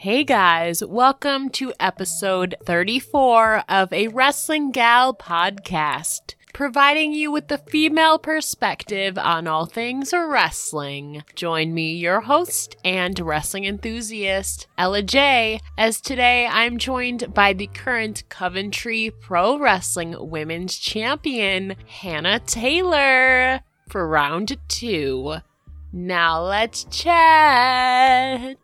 Hey guys, welcome to episode 34 of a Wrestling Gal podcast, providing you with the female perspective on all things wrestling. Join me, your host and wrestling enthusiast, Ella J, as today I'm joined by the current Coventry Pro Wrestling Women's Champion, Hannah Taylor, for round 2. Now let's chat!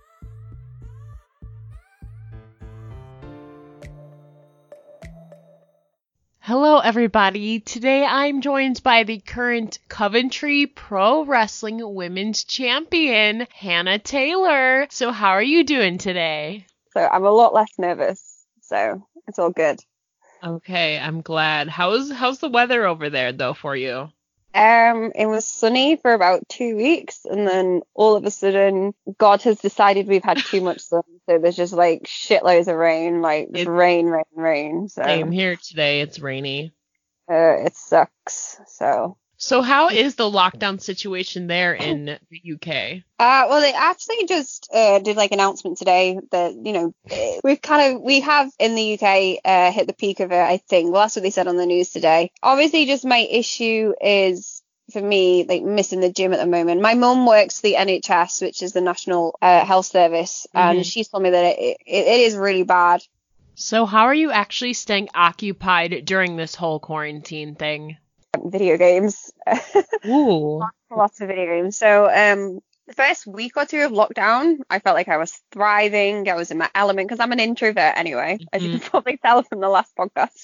Hello everybody, today I'm joined by the current Coventry Pro Wrestling Women's Champion, Hannah Taylor. So how are you doing today? So I'm a lot less nervous, so it's all good. Okay, I'm glad. How's the weather over there though for you? It was sunny for about 2 weeks, and then all of a sudden God has decided we've had too much sun, so there's just like shitloads of rain, rain. So Same here today, it's rainy. It sucks. So how is the lockdown situation there in the UK? Well, they actually just did like announcement today that, you know, we have in the UK hit the peak of it, I think. Well, that's what they said on the news today. Obviously, just my issue is, for me, like missing the gym at the moment. My mum works the NHS, which is the National Health Service, and she told me that it is really bad. So how are you actually staying occupied during this whole quarantine thing? Video games. Ooh. Lots of video games. So the first week or two of lockdown, I felt like I was thriving. I was in my element because I'm an introvert anyway, as you can probably tell from the last podcast.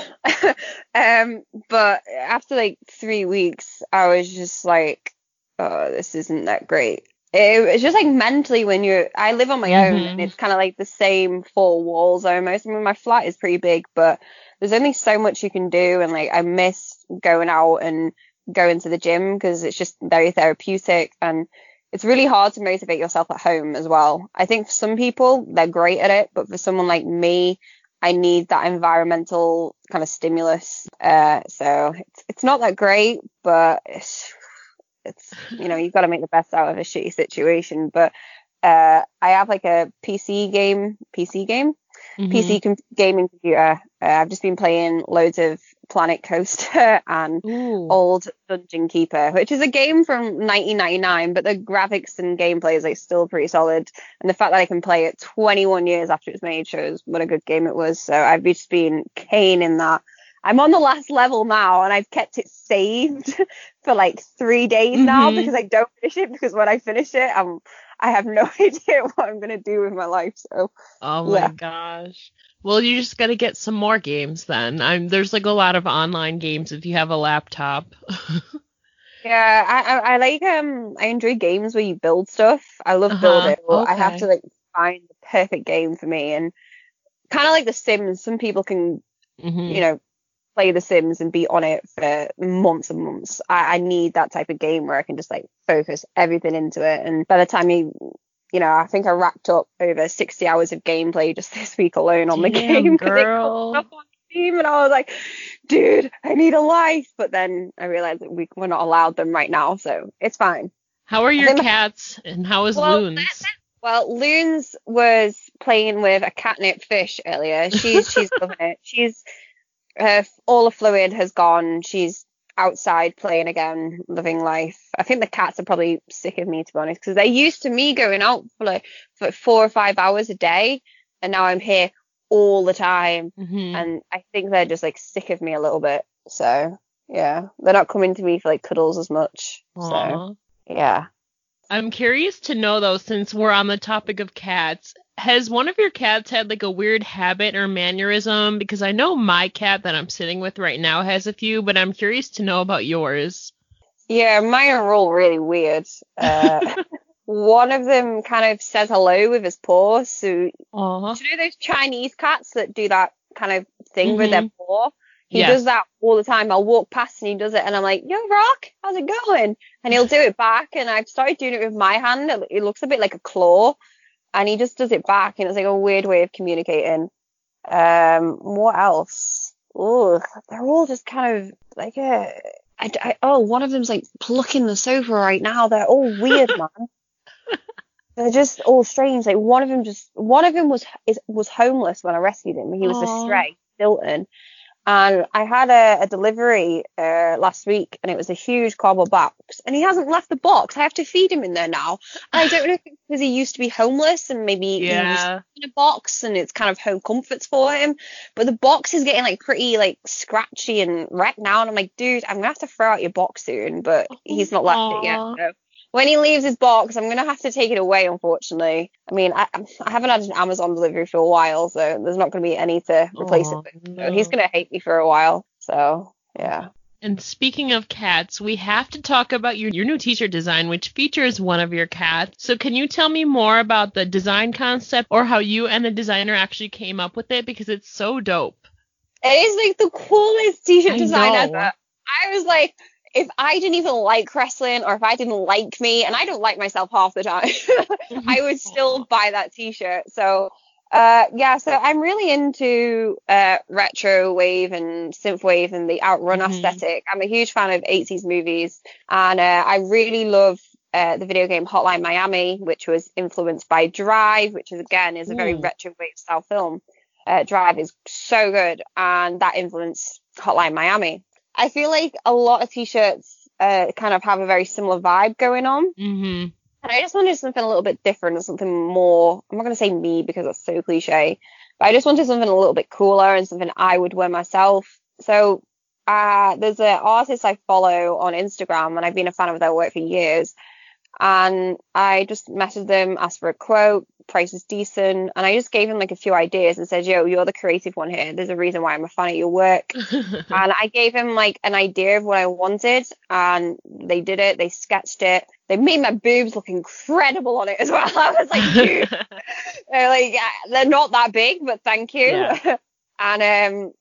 But after like 3 weeks, I was just like, oh, this isn't that great. It's just like mentally I live on my own, and it's kind of like the same four walls almost. I mean, my flat is pretty big, but there's only so much you can do. And like, I miss going out and going to the gym because it's just very therapeutic, and it's really hard to motivate yourself at home as well. I think for some people, they're great at it, but for someone like me, I need that environmental kind of stimulus. So it's not that great, but it's you know, you've got to make the best out of a shitty situation. But I have like a PC gaming computer. I've just been playing loads of Planet Coaster and Old Dungeon Keeper, which is a game from 1999, but the graphics and gameplay is like still pretty solid. And the fact that I can play it 21 years after it's made shows what a good game it was. So I've just been caning that. I'm on the last level now, and I've kept it saved for like 3 days now because I don't finish it, because when I finish it, I have no idea what I'm going to do with my life. So, oh my gosh. Well, you just got to get some more games then. There's like a lot of online games if you have a laptop. Yeah, I like I enjoy games where you build stuff. I love building. Okay. I have to like find the perfect game for me, and kind of like The Sims. Some people can, you know, play The Sims and be on it for months and months. I need that type of game where I can just like focus everything into it. And by the time you know, I think I racked up over 60 hours of gameplay just this week alone on the game. Girl. Up on Steam, and I was like, dude, I need a life. But then I realized that we're not allowed them right now, so it's fine. How are your cats, and how is Loons? Well, Loons was playing with a catnip fish earlier. She's loving it. All the fluid has gone. She's outside playing again, living life. I think the cats are probably sick of me, to be honest, because they're used to me going out for 4 or 5 hours a day, and now I'm here all the time. And I think they're just like sick of me a little bit. So yeah, they're not coming to me for like cuddles as much. Aww. So yeah. I'm curious to know though, since we're on the topic of cats, has one of your cats had like a weird habit or mannerism? Because I know my cat that I'm sitting with right now has a few, but I'm curious to know about yours. Yeah, mine are all really weird. One of them kind of says hello with his paw. So do you know those Chinese cats that do that kind of thing with their paw? He does that all the time. I'll walk past and he does it, and I'm like, yo, Rock, how's it going? And he'll do it back, and I've started doing it with my hand. It looks a bit like a claw, and he just does it back, and it's like a weird way of communicating. What else? Oh, they're all just kind of like one of them's like plucking the sofa right now. They're all weird, man. They're just all strange. Like one of them was homeless when I rescued him. He was a stray, Stilton. And I had a delivery last week, and it was a huge cardboard box, and he hasn't left the box. I have to feed him in there now. And I don't know if it's because he used to be homeless and maybe he was in a box and it's kind of home comforts for him. But the box is getting like pretty like scratchy and wrecked now, and I'm like, dude, I'm gonna have to throw out your box soon. But he's not left it yet. So when he leaves his box, I'm gonna have to take it away, unfortunately. I mean, I haven't had an Amazon delivery for a while, so there's not gonna be any to replace it with. So he's gonna hate me for a while. So yeah. And speaking of cats, we have to talk about your new t-shirt design, which features one of your cats. So can you tell me more about the design concept, or how you and the designer actually came up with it? Because it's so dope. It is like the coolest t-shirt design ever. I was like, if I didn't even like wrestling, or if I didn't like me, and I don't like myself half the time, I would still buy that t-shirt. So so I'm really into retro wave and synth wave and the outrun aesthetic. I'm a huge fan of 80s movies, and I really love the video game Hotline Miami, which was influenced by Drive, which is a very retro wave style film. Drive is so good, and that influenced Hotline Miami. I feel like a lot of t-shirts kind of have a very similar vibe going on. Mm-hmm. And I just wanted something a little bit different, something more, I'm not going to say me because that's so cliche, but I just wanted something a little bit cooler and something I would wear myself. So there's an artist I follow on Instagram, and I've been a fan of their work for years. And I just messaged them, asked for a quote, price was decent, and I just gave him like a few ideas and said, yo, you're the creative one here. There's a reason why I'm a fan of your work. And I gave him like an idea of what I wanted, and they did it. They sketched it. They made my boobs look incredible on it as well. I was like, dude, they're not that big, but thank you. Yeah. And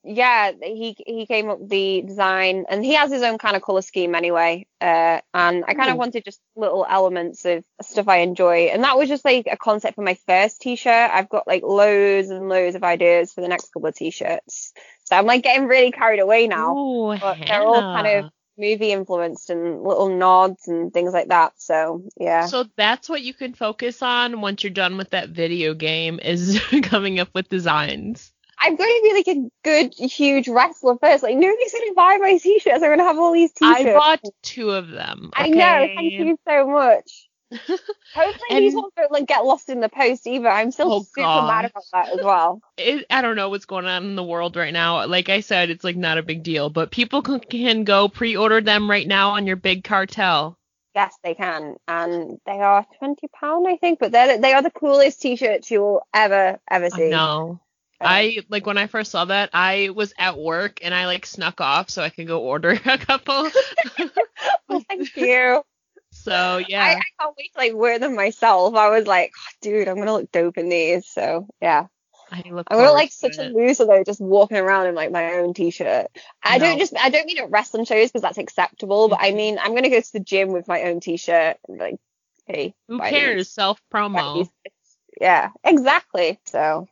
he came up with the design, and he has his own kind of color scheme anyway. And I kind of wanted just little elements of stuff I enjoy, and that was just like a concept for my first t-shirt. I've got like loads and loads of ideas for the next couple of t-shirts, so I'm like getting really carried away now. Ooh, but they're all kind of movie influenced and little nods and things like that. So yeah. So that's what you can focus on once you're done with that video game, is coming up with designs. I'm going to be like a good, huge wrestler first. Like, nobody's going to buy my t-shirts. I'm going to have all these t-shirts. I bought 2 of them. Okay? I know. Thank you so much. Hopefully these ones don't like get lost in the post either. I'm still super mad about that as well. I don't know what's going on in the world right now. Like I said, it's like not a big deal. But people can go pre-order them right now on your Big Cartel. Yes, they can. And they are £20, I think. But they are the coolest t-shirts you will ever see. No. When I first saw that, I was at work and I like snuck off so I could go order a couple. Well, thank you. So yeah, I can't wait to like wear them myself. I was like, oh, dude, I'm gonna look dope in these. So yeah, I'm gonna like such a loser though, just walking around in like my own t-shirt. I don't mean at wrestling shows because that's acceptable, but I mean I'm gonna go to the gym with my own t-shirt. Like, hey, who cares? Self promo. Yeah, exactly. So.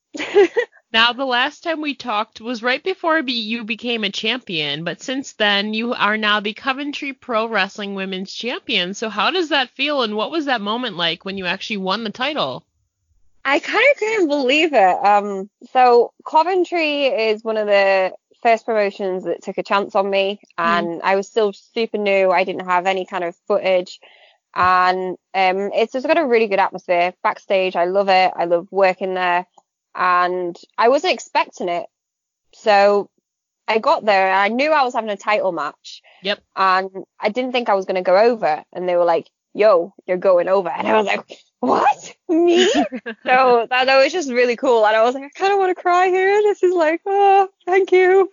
Now, the last time we talked was right before you became a champion, but since then you are now the Coventry Pro Wrestling Women's Champion. So how does that feel, and what was that moment like when you actually won the title? I kind of couldn't believe it. So Coventry is one of the first promotions that took a chance on me, and I was still super new. I didn't have any kind of footage, and it's just got a really good atmosphere backstage. I love it. I love working there. And I wasn't expecting it. So I got there and I knew I was having a title match. Yep. And I didn't think I was going to go over. And they were like, yo, you're going over. And I was like, what? Me? So that was just really cool. And I was like, I kind of want to cry here. This is like, oh, thank you.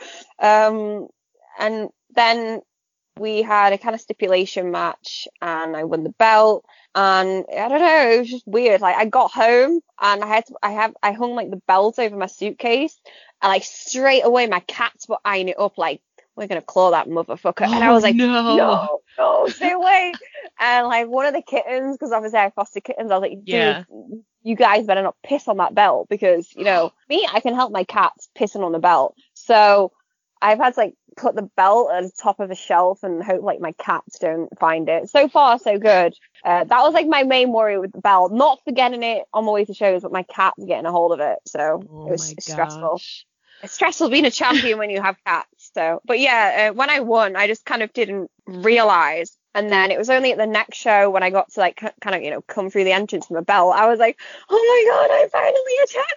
And then we had a kind of stipulation match and I won the belt. And I don't know, it was just weird. Like I got home and I hung like the belt over my suitcase, and like straight away my cats were eyeing it up like, we're gonna claw that motherfucker. And I was like, no, stay away. And like one of the kittens, because obviously I foster kittens, I was like, dude, you guys better not piss on that belt, because you know me, I can help my cats pissing on the belt. So I've had to like put the belt at the top of a shelf and hope like my cats don't find it. So far, so good. That was like my main worry with the belt, not forgetting it on my way to shows, but my cat's getting a hold of it. So it was stressful. It's stressful being a champion when you have cats. So, but yeah, when I won, I just kind of didn't realize. And then it was only at the next show when I got to like kind of, you know, come through the entrance from a belt. I was like, oh my God, I'm finally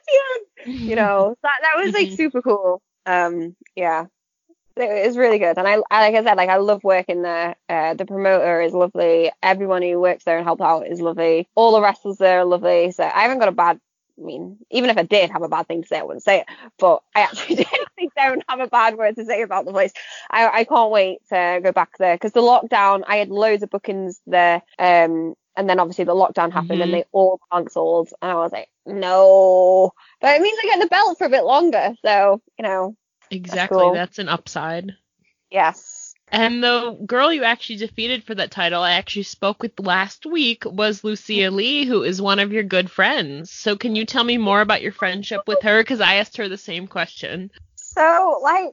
a champion. You know, that was like super cool. Yeah, it was really good. And I, like I said, like I love working there. The promoter is lovely. Everyone who works there and helps out is lovely. All the wrestlers there are lovely. So I haven't got a bad, I mean, even if I did have a bad thing to say, I wouldn't say it. But I actually don't have a bad word to say about the place. I can't wait to go back there because the lockdown, I had loads of bookings there. And then obviously the lockdown happened and they all cancelled. And I was like, no. But it means I get the belt for a bit longer. So, you know. Exactly. Cool. That's an upside. Yes. And the girl you actually defeated for that title I actually spoke with last week was Lucia Lee, who is one of your good friends. So can you tell me more about your friendship with her? Because I asked her the same question. So, like,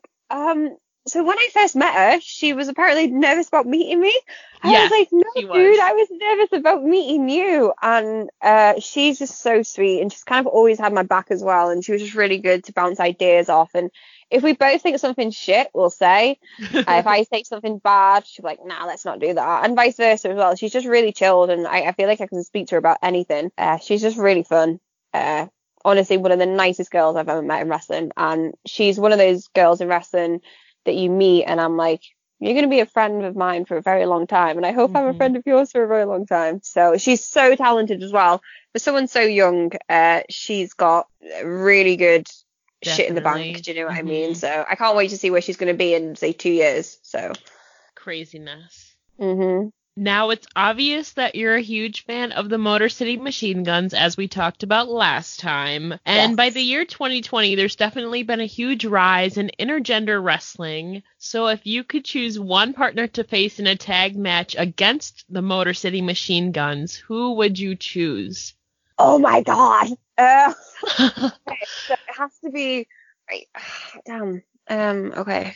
so when I first met her, she was apparently nervous about meeting me. I was like, no, dude, I was nervous about meeting you. And she's just so sweet, and she's kind of always had my back as well. And she was just really good to bounce ideas off. And if we both think something's shit, we'll say. If I say something bad, she'll be like, nah, let's not do that. And vice versa as well. She's just really chilled, and I feel like I can speak to her about anything. She's just really fun. Honestly, one of the nicest girls I've ever met in wrestling. And she's one of those girls in wrestling that you meet and I'm like, you're going to be a friend of mine for a very long time. And I hope I'm a friend of yours for a very long time. So she's so talented as well. For someone so young, she's got really good shit in the bank. Do you know what I mean? So I can't wait to see where she's going to be in, say, 2 years. So craziness. Mm-hmm. Now, it's obvious that you're a huge fan of the Motor City Machine Guns, as we talked about last time. And by the year 2020, there's definitely been a huge rise in intergender wrestling. So if you could choose one partner to face in a tag match against the Motor City Machine Guns, who would you choose? Oh, my God. Okay, so it has to be... Right. Damn. Okay.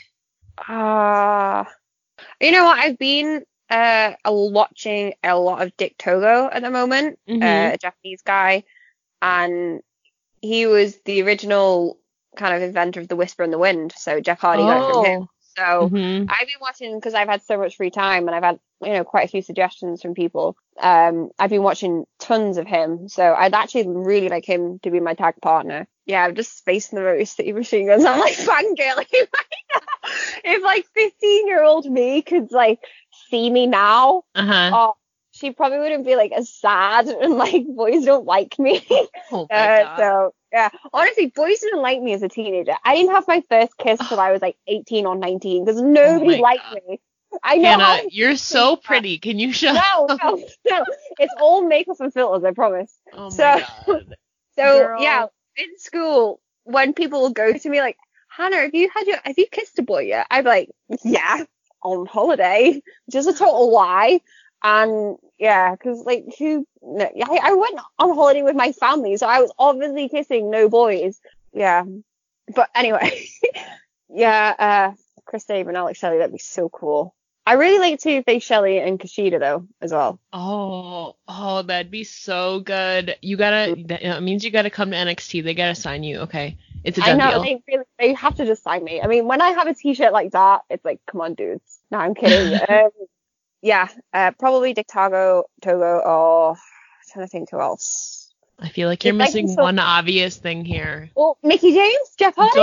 You know what? I've been... watching a lot of Dick Togo at the moment, a Japanese guy, and he was the original kind of inventor of the Whisper in the Wind. So Jeff Hardy got it from him. So I've been watching because I've had so much free time and I've had, you know, quite a few suggestions from people. I've been watching tons of him. So I'd actually really like him to be my tag partner. Yeah, I'm just spacing the Motor City Machine Guns. I'm like fangirling right now. If like 15-year-old me could like see me now, she probably wouldn't be like as sad and like boys don't like me. Oh my God. So yeah, honestly, boys didn't like me as a teenager. I didn't have my first kiss till I was like 18 or 19 because nobody liked me. I know. Hannah, you're so pretty. Can you shut up? No. It's all makeup and filters, I promise. Oh my God. So Girl. Yeah, in school, when people will go to me like, Hannah, have you kissed a boy yet? I'd be like, yeah, on holiday, which is a total lie. And yeah, because like I went on holiday with my family, so I was obviously kissing no boys. Yeah, but anyway, yeah, Chris Dave and Alex Shelley, that'd be so cool. I really like to face Shelley and Kushida though as well. Oh, that'd be so good. That means you gotta come to NXT. They gotta sign you. Okay, it's a done deal. I know they have to just sign me. I mean, when I have a T-shirt like that, it's like, come on, dudes. No, I'm kidding. Yeah, probably Dick Togo, or I'm trying to think who else. I feel like you're missing one obvious thing here. Well, Mickey James, Jeff Hardy.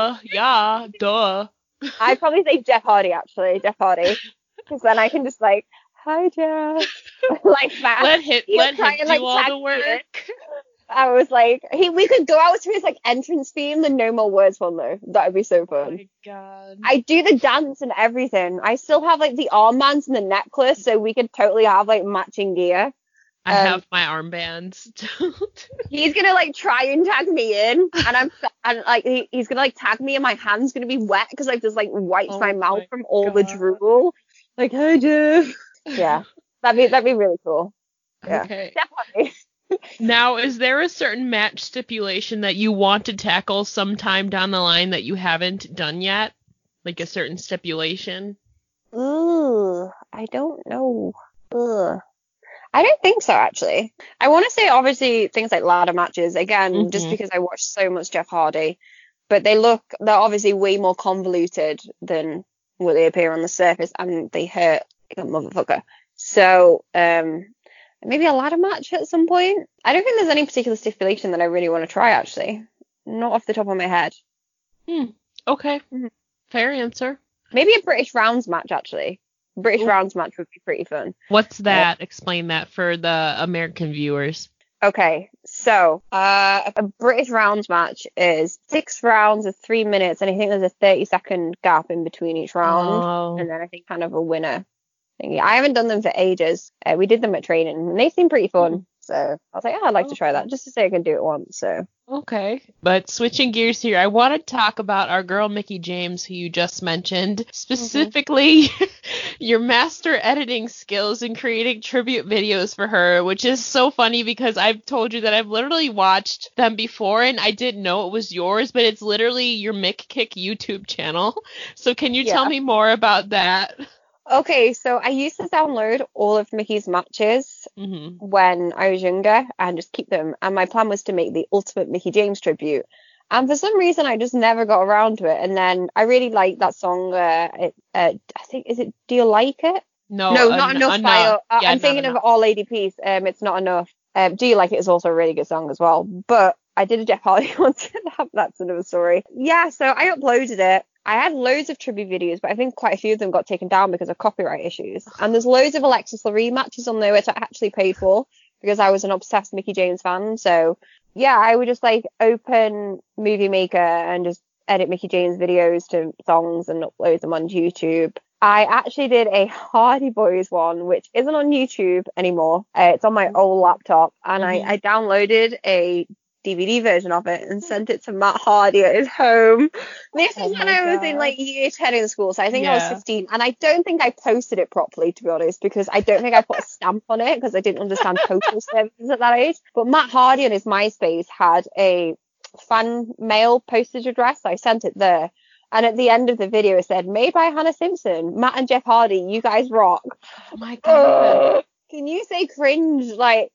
Duh. I'd probably say Jeff Hardy, actually. Jeff Hardy. Because then I can just like, hi, Jeff. Like that. Let him do all the work. I was like, we could go out to his like entrance theme, the No More Words one though. That would be so fun. Oh my God. I do the dance and everything. I still have like the armbands and the necklace, so we could totally have like matching gear. I have my armbands. He's gonna like try and tag me in, and he's gonna like tag me, and my hand's gonna be wet because I've just like wiped my mouth from all the drool. Like, hi, Jeff. Yeah, that'd be really cool. Yeah, okay. Definitely. Now, is there a certain match stipulation that you want to tackle sometime down the line that you haven't done yet? Like a certain stipulation? Ooh, I don't know. Ugh. I don't think so, actually. I want to say, obviously, things like ladder matches, again, just Mm-hmm. because I watch so much Jeff Hardy, but they're obviously way more convoluted than what they appear on the surface, and they hurt like a motherfucker. So, maybe a ladder match at some point. I don't think there's any particular stipulation that I really want to try, actually. Not off the top of my head. Okay. Mhm. Fair answer. Maybe a British rounds match, actually. British rounds match would be pretty fun. What's that? Explain that for the American viewers. Okay, so a British rounds match is 6 rounds of 3 minutes, and I think there's a 30-second gap in between each round, Oh. and then I think kind of a winner thingy. I haven't done them for ages. We did them at training, and they seem pretty fun. So I was like, I'd like to try that, just to say I can do it once. So Okay. But switching gears here, I want to talk about our girl Mickie James, who you just mentioned, specifically your master editing skills and creating tribute videos for her, which is so funny because I've told you that I've literally watched them before and I didn't know it was yours, but it's literally your Mick Kick YouTube channel. So can you tell me more about that? Okay, so I used to download all of Mickey's matches when I was younger and just keep them. And my plan was to make the ultimate Mickie James tribute. And for some reason, I just never got around to it. And then I really liked that song. I think, is it Do You Like It? No, Not enough. I'm thinking of All Lady Peace. It's Not Enough. Do You Like It is also a really good song as well. But I did a Jeff Hardy once. That's another story. Yeah, so I uploaded it. I had loads of tribute videos, but I think quite a few of them got taken down because of copyright issues. And there's loads of Alexis Lurie matches on there, which I actually paid for because I was an obsessed Mickie James fan. So yeah, I would just like open Movie Maker and just edit Mickie James videos to songs and upload them on YouTube. I actually did a Hardy Boys one, which isn't on YouTube anymore. It's on my old laptop, and I downloaded a DVD version of it and sent it to Matt Hardy at his home. This is when I was in like year 10 in school, so I think I was 15, and I don't think I posted it properly, to be honest, because I don't think I put a stamp on it because I didn't understand postal services at that age. But Matt Hardy on his MySpace had a fan mail postage address, so I sent it there. And at the end of the video, it said, made by Hannah Simpson, Matt and Jeff Hardy, you guys rock. Oh my God. Can you say cringe? Like,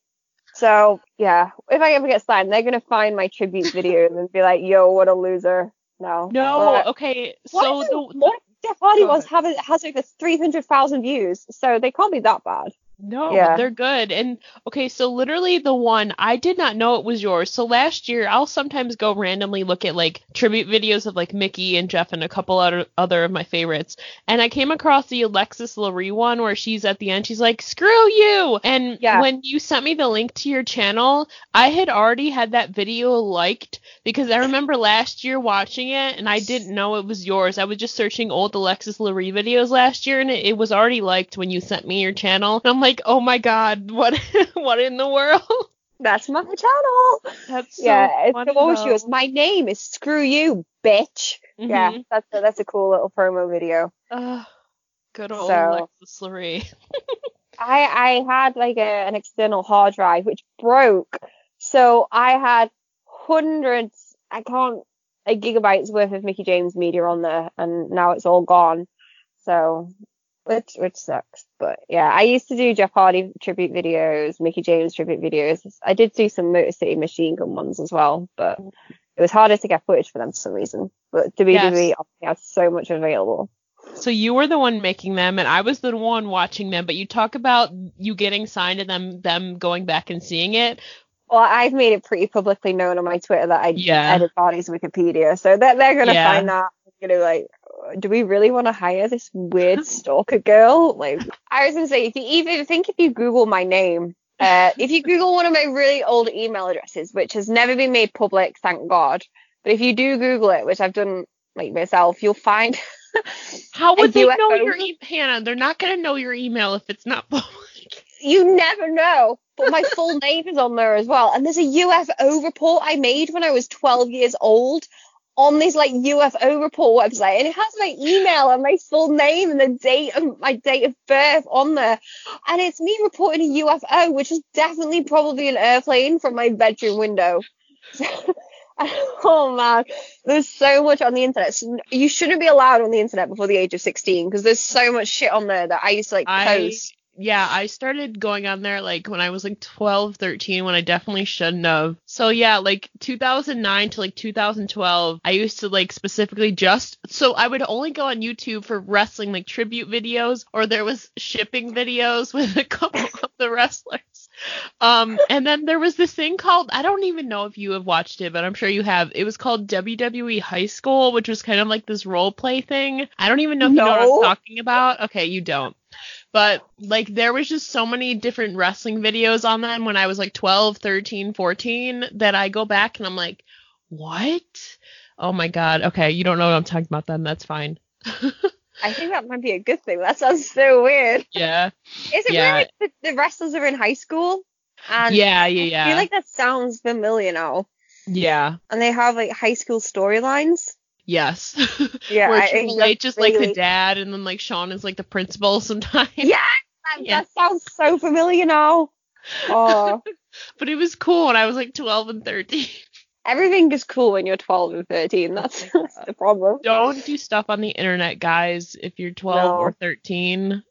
so yeah, if I ever get signed, they're going to find my tribute video and be like, yo, what a loser. No. Okay. So what Jeff Hardy has over 300,000 views, so they can't be that bad. No, they're good. And okay, so literally the one, I did not know it was yours. So last year, I'll sometimes go randomly look at like tribute videos of like Mickey and Jeff and a couple other of my favorites. And I came across the Alexis Lurie one where she's at the end, she's like, screw you. And when you sent me the link to your channel, I had already had that video liked because I remember last year watching it and I didn't know it was yours. I was just searching old Alexis Lurie videos last year and it was already liked when you sent me your channel. And I'm like, oh my God, what in the world? That's my channel. That's so funny, what was yours? My name is Screw You, bitch. Yeah, that's a cool little promo video. Good old Alexis Lurie. I had like an external hard drive which broke, so I had hundreds, gigabytes worth of Mickie James media on there, and now it's all gone. So. Which sucks, but yeah, I used to do Jeff Hardy tribute videos, Mickie James tribute videos. I did do some Motor City Machine Gun ones as well, but it was harder to get footage for them for some reason. But WWE obviously has so much available. So you were the one making them, and I was the one watching them. But you talk about you getting signed and them going back and seeing it. Well, I've made it pretty publicly known on my Twitter that I edit Hardy's Wikipedia, so they're gonna find that. Like, do we really want to hire this weird stalker girl? Like, I was gonna say, if you Google my name, if you Google one of my really old email addresses, which has never been made public, thank God, but if you do Google it, which I've done like myself, you'll find. How would they know your email, Hannah? They're not gonna know your email if it's not public. You never know. But my full name is on there as well, and there's a UFO report I made when I was 12 years old. On this like UFO report website, and it has my email and my full name and my date of birth on there, and it's me reporting a UFO, which is definitely probably an airplane from my bedroom window. Oh man, there's so much on the internet. You shouldn't be allowed on the internet before the age of 16 because there's so much shit on there that I used to like post. Yeah, I started going on there like when I was like 12, 13, when I definitely shouldn't have. So yeah, like 2009 to like 2012, I used to like specifically so I would only go on YouTube for wrestling like tribute videos, or there was shipping videos with a couple of the wrestlers. And then there was this thing called, I don't even know if you have watched it, but I'm sure you have. It was called WWE High School, which was kind of like this role play thing. I don't even know if you know what I'm talking about. Okay, you don't. But like there was just so many different wrestling videos on them when I was like 12, 13, 14 that I go back and I'm like, what? Oh my God. Okay, you don't know what I'm talking about then. That's fine. I think that might be a good thing. That sounds so weird. Yeah. Is it weird like the wrestlers are in high school? And yeah. I feel like that sounds familiar now. Yeah. And they have like high school storylines. Yes. Yeah. Where Triple H is like the dad, and then like Shawn is like the principal sometimes. Yeah. That sounds so familiar now. Oh. But it was cool when I was like 12 and 13. Everything is cool when you're 12 and 13. That's the problem. Don't do stuff on the internet, guys, if you're 12 or 13.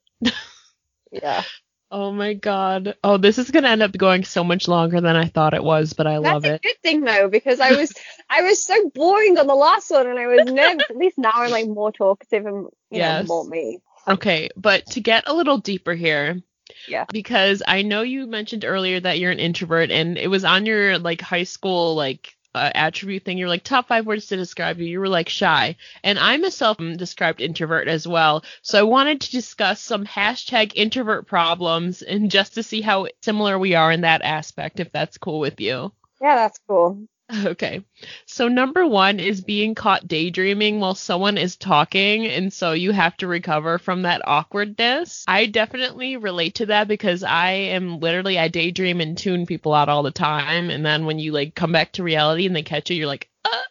Yeah. Oh my God. Oh, this is going to end up going so much longer than I thought it was, but I love it. That's a good thing though, because I was so boring on the last one and I was nervous. At least now I'm like more talkative and you know, more me. Okay, but to get a little deeper here. Yeah. Because I know you mentioned earlier that you're an introvert, and it was on your like high school like attribute thing. You're like top 5 words to describe you. You were like shy, and I'm a self-described introvert as well. So I wanted to discuss some hashtag introvert problems, and just to see how similar we are in that aspect, if that's cool with you. Yeah, that's cool. Okay. So number 1 is being caught daydreaming while someone is talking, and so you have to recover from that awkwardness. I definitely relate to that because I daydream and tune people out all the time, and then when you like come back to reality and they catch you, you're like,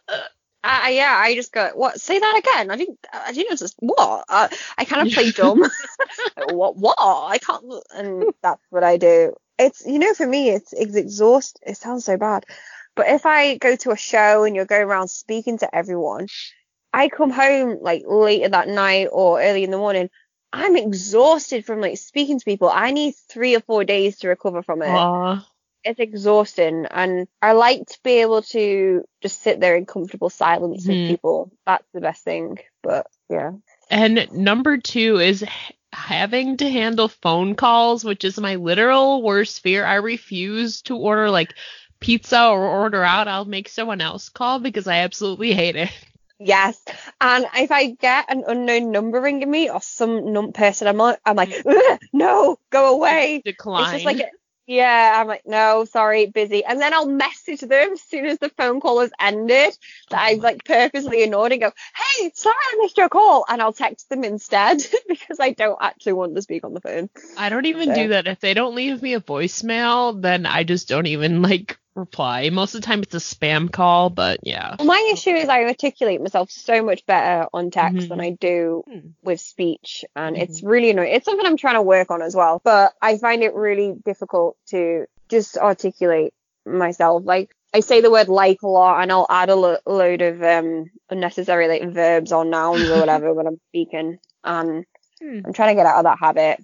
yeah, I just go, what? Say that again. I didn't just, what? I kind of play dumb. What? I can't, and that's what I do. It's, you know, for me, it's exhausting. It sounds so bad. But if I go to a show and you're going around speaking to everyone, I come home like later that night or early in the morning. I'm exhausted from like speaking to people. I need 3 or 4 days to recover from it. Aww. It's exhausting. And I like to be able to just sit there in comfortable silence with people. That's the best thing. But yeah. And number 2 is having to handle phone calls, which is my literal worst fear. I refuse to order like pizza or order out. I'll make someone else call because I absolutely hate it. Yes. And if I get an unknown number ringing me or some person, I'm like, no, go away. Decline. It's just like, yeah, I'm like, no, sorry, busy. And then I'll message them as soon as the phone call has ended that I've like purposely ignored and go, hey, sorry, I missed your call. And I'll text them instead because I don't actually want to speak on the phone. I don't even do that. If they don't leave me a voicemail, then I just don't even like reply. Most of the time it's a spam call, but yeah. Well, my issue is I articulate myself so much better on text than I do with speech, and it's really annoying. It's something I'm trying to work on as well, but I find it really difficult to just articulate myself. Like, I say the word like a lot, and I'll add a load of unnecessary like verbs or nouns or whatever when I'm speaking, and I'm trying to get out of that habit.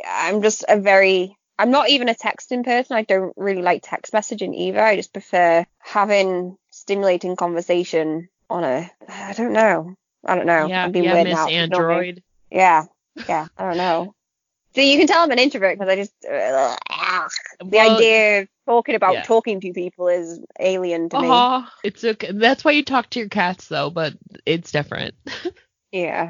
I'm not even a texting person. I don't really like text messaging either. I just prefer having stimulating conversation on I don't know. Yeah, I'm being weird Miss now. Android. Yeah, I don't know. So you can tell I'm an introvert because I just, the idea of talking about talking to people is alien to me. It's okay. That's why you talk to your cats though, but it's different. Yeah.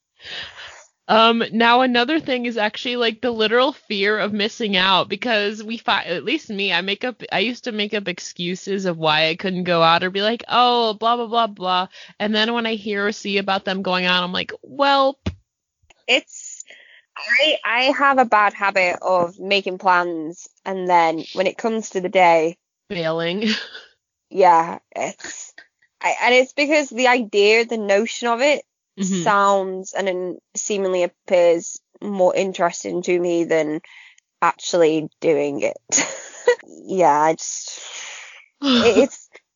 Now another thing is actually like the literal fear of missing out, because at least me, I used to make up excuses of why I couldn't go out, or be like, oh, blah, blah, blah, blah. And then when I hear or see about them going out, I'm like, well, I have a bad habit of making plans and then when it comes to the day, failing. Yeah, it's because the notion of it sounds and then seemingly appears more interesting to me than actually doing it. Yeah, it's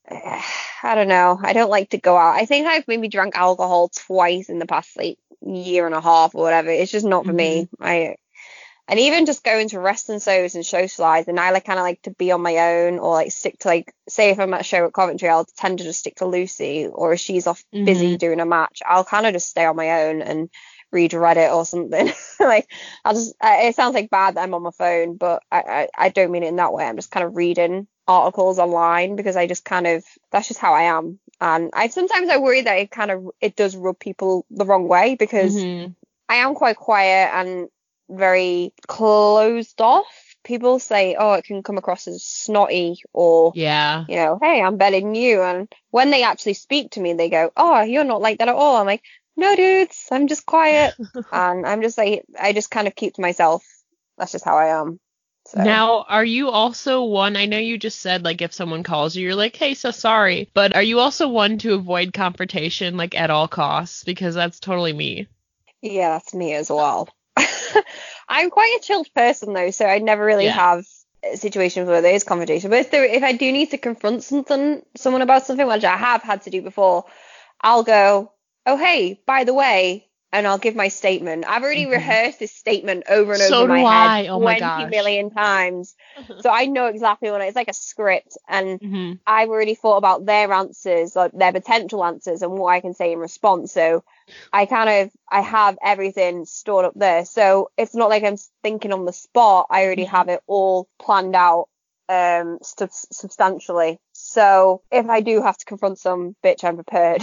I don't know. I don't like to go out. I think I've maybe drank alcohol twice in the past like year and a half or whatever. It's just not for me. And even just going to wrestling shows and socialize, and I like kind of like to be on my own or like stick to like, say if I'm at a show at Coventry, I'll tend to just stick to Lucy, or if she's off busy doing a match, I'll kind of just stay on my own and read Reddit or something. Like it sounds like bad that I'm on my phone, but I don't mean it in that way. I'm just kind of reading articles online because I just kind of, that's just how I am. And sometimes I worry that it does rub people the wrong way because I am quite quiet and very closed off. People say, oh, it can come across as snotty or, you know, hey, I'm better than you. And when they actually speak to me, they go, oh, you're not like that at all. I'm like, no, dudes, I'm just quiet. And I'm just like, I just kind of keep to myself. That's just how I am. So. Now, are you also one, I know you just said, like, if someone calls you, you're like, hey, so sorry. But are you also one to avoid confrontation, like, at all costs? Because that's totally me. Yeah, that's me as well. I'm quite a chilled person though, so I never really have situations where there is confrontation. But if I do need to confront someone about something, which I have had to do before, I'll go, oh hey, by the way, and I'll give my statement. I've already rehearsed this statement over and over in my head 20 million times. So I know exactly what it's like, a script, and I've already thought about their answers, like their potential answers, and what I can say in response. So I have everything stored up there. So it's not like I'm thinking on the spot. I already have it all planned out substantially. So if I do have to confront some bitch, I'm prepared.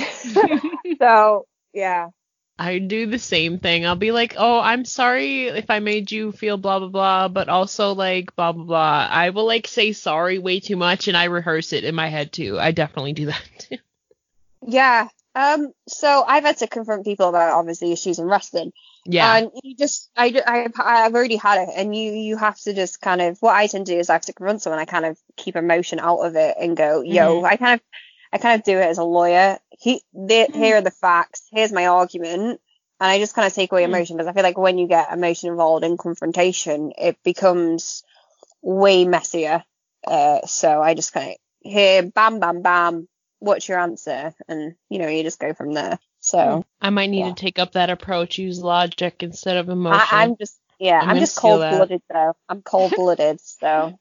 So yeah. I do the same thing. I'll be like, oh, I'm sorry if I made you feel blah, blah, blah, but also like blah, blah, blah. I will like say sorry way too much, and I rehearse it in my head too. I definitely do that too. Yeah. So I've had to confront people about obviously issues in wrestling. Yeah. And you just, I've already had it, and you have to just kind of, what I tend to do is I have to confront someone. I kind of keep emotion out of it and go, yo, I kind of do it as a lawyer. Here are the facts. Here's my argument. And I just kind of take away emotion, because I feel like when you get emotion involved in confrontation, it becomes way messier. So I just kind of here, bam, bam, bam. What's your answer? And, you know, you just go from there. So I might need to take up that approach, use logic instead of emotion. I'm just cold-blooded though. I'm cold-blooded, so.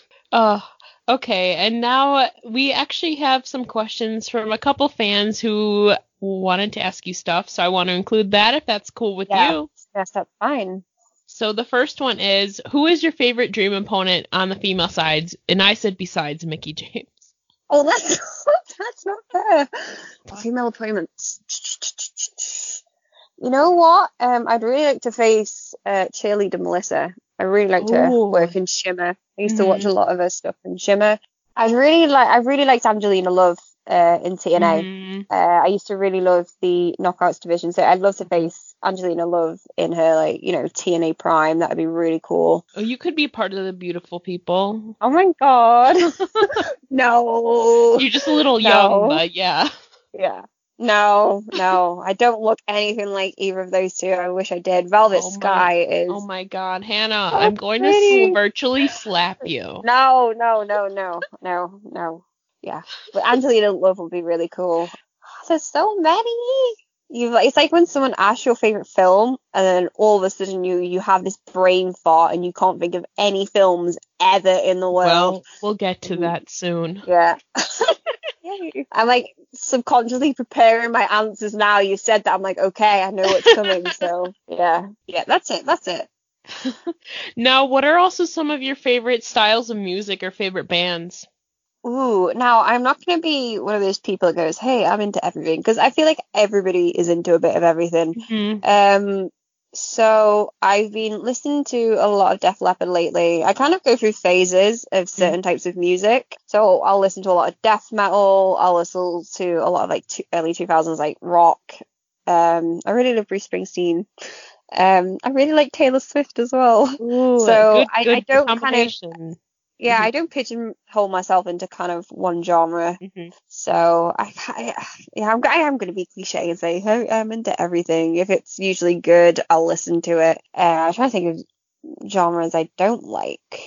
Okay, and now we actually have some questions from a couple fans who wanted to ask you stuff, so I want to include that if that's cool with you. Yes, that's fine. So the first one is, who is your favorite dream opponent on the female sides? And I said besides Mickie James. Oh, that's not fair. Female opponents. You know what? I'd really like to face cheerleader Melissa. I really liked her work in Shimmer. I used to watch a lot of her stuff in Shimmer. I really liked Angelina Love in TNA. I used to really love the Knockouts division, so I'd love to face Angelina Love in her, like, you know, TNA prime. That would be really cool. Oh, you could be part of the beautiful people. Oh my god. No. You're just a little young, but yeah. Yeah. No, I don't look anything like either of those two. I wish I did. Velvet Sky is... Oh my god, Hannah, I'm going to virtually slap you. No. Yeah, but Angelina Love would be really cool. There's so many. It's like when someone asks your favorite film, and then all of a sudden you have this brain fart and you can't think of any films ever in the world. Well, we'll get to that soon. Yeah. I'm like subconsciously preparing my answers now. You said that, I'm like, okay, I know what's coming. So yeah, that's it. Now, what are also some of your favorite styles of music or favorite bands? Ooh, now I'm not going to be one of those people that goes, hey, I'm into everything, because I feel like everybody is into a bit of everything. So I've been listening to a lot of Def Leppard lately. I kind of go through phases of certain types of music. So I'll listen to a lot of death metal. I'll listen to a lot of like early 2000s like rock. I really love Bruce Springsteen. I really like Taylor Swift as well. Ooh, so good I don't kind of... Yeah, I don't pigeonhole myself into kind of one genre. So I am going to be cliche and say, hey, I'm into everything. If it's usually good, I'll listen to it. I'm trying to think of genres I don't like.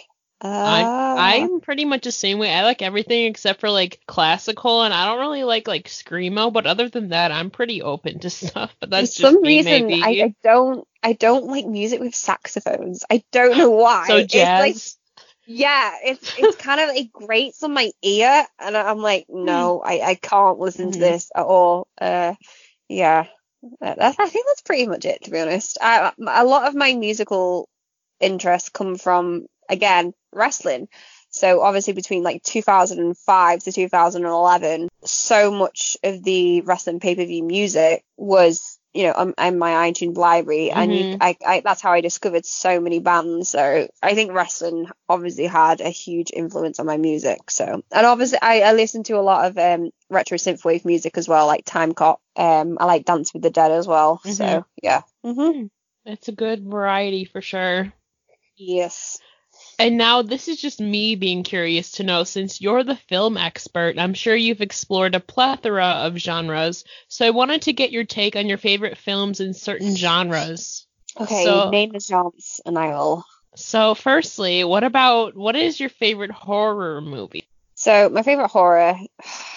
I'm pretty much the same way. I like everything except for like classical, and I don't really like screamo. But other than that, I'm pretty open to stuff. But that's For just some me, reason, maybe. I don't like music with saxophones. I don't know why. So It's like, jazz. yeah, it's kind of, it grates on my ear, and I'm like, no, I can't listen to this at all. Yeah, I think that's pretty much it, to be honest. A lot of my musical interests come from, again, wrestling. So obviously between like 2005 to 2011, so much of the wrestling pay-per-view music was, you know, on my iTunes library, and that's how I discovered so many bands. So I think wrestling obviously had a huge influence on my music. So, and obviously I listen to a lot of retro synthwave music as well, like Time Cop. I like Dance with the Dead as well. So yeah. It's a good variety for sure. Yes. And now this is just me being curious to know, since you're the film expert, I'm sure you've explored a plethora of genres. So I wanted to get your take on your favorite films in certain genres. Okay, name the genres and I will. So firstly, what is your favorite horror movie? So my favorite horror, I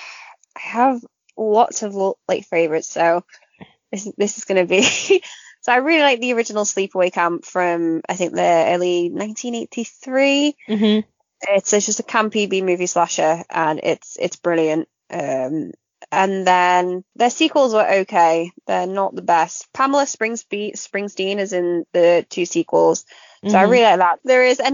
have lots of like favorites. So this is going to be... So I really like the original Sleepaway Camp from, I think, the early 1983. It's just a campy B-movie slasher, and it's brilliant. And then their sequels were okay. They're not the best. Pamela Springsteen is in the 2 sequels. So I really like that. There is a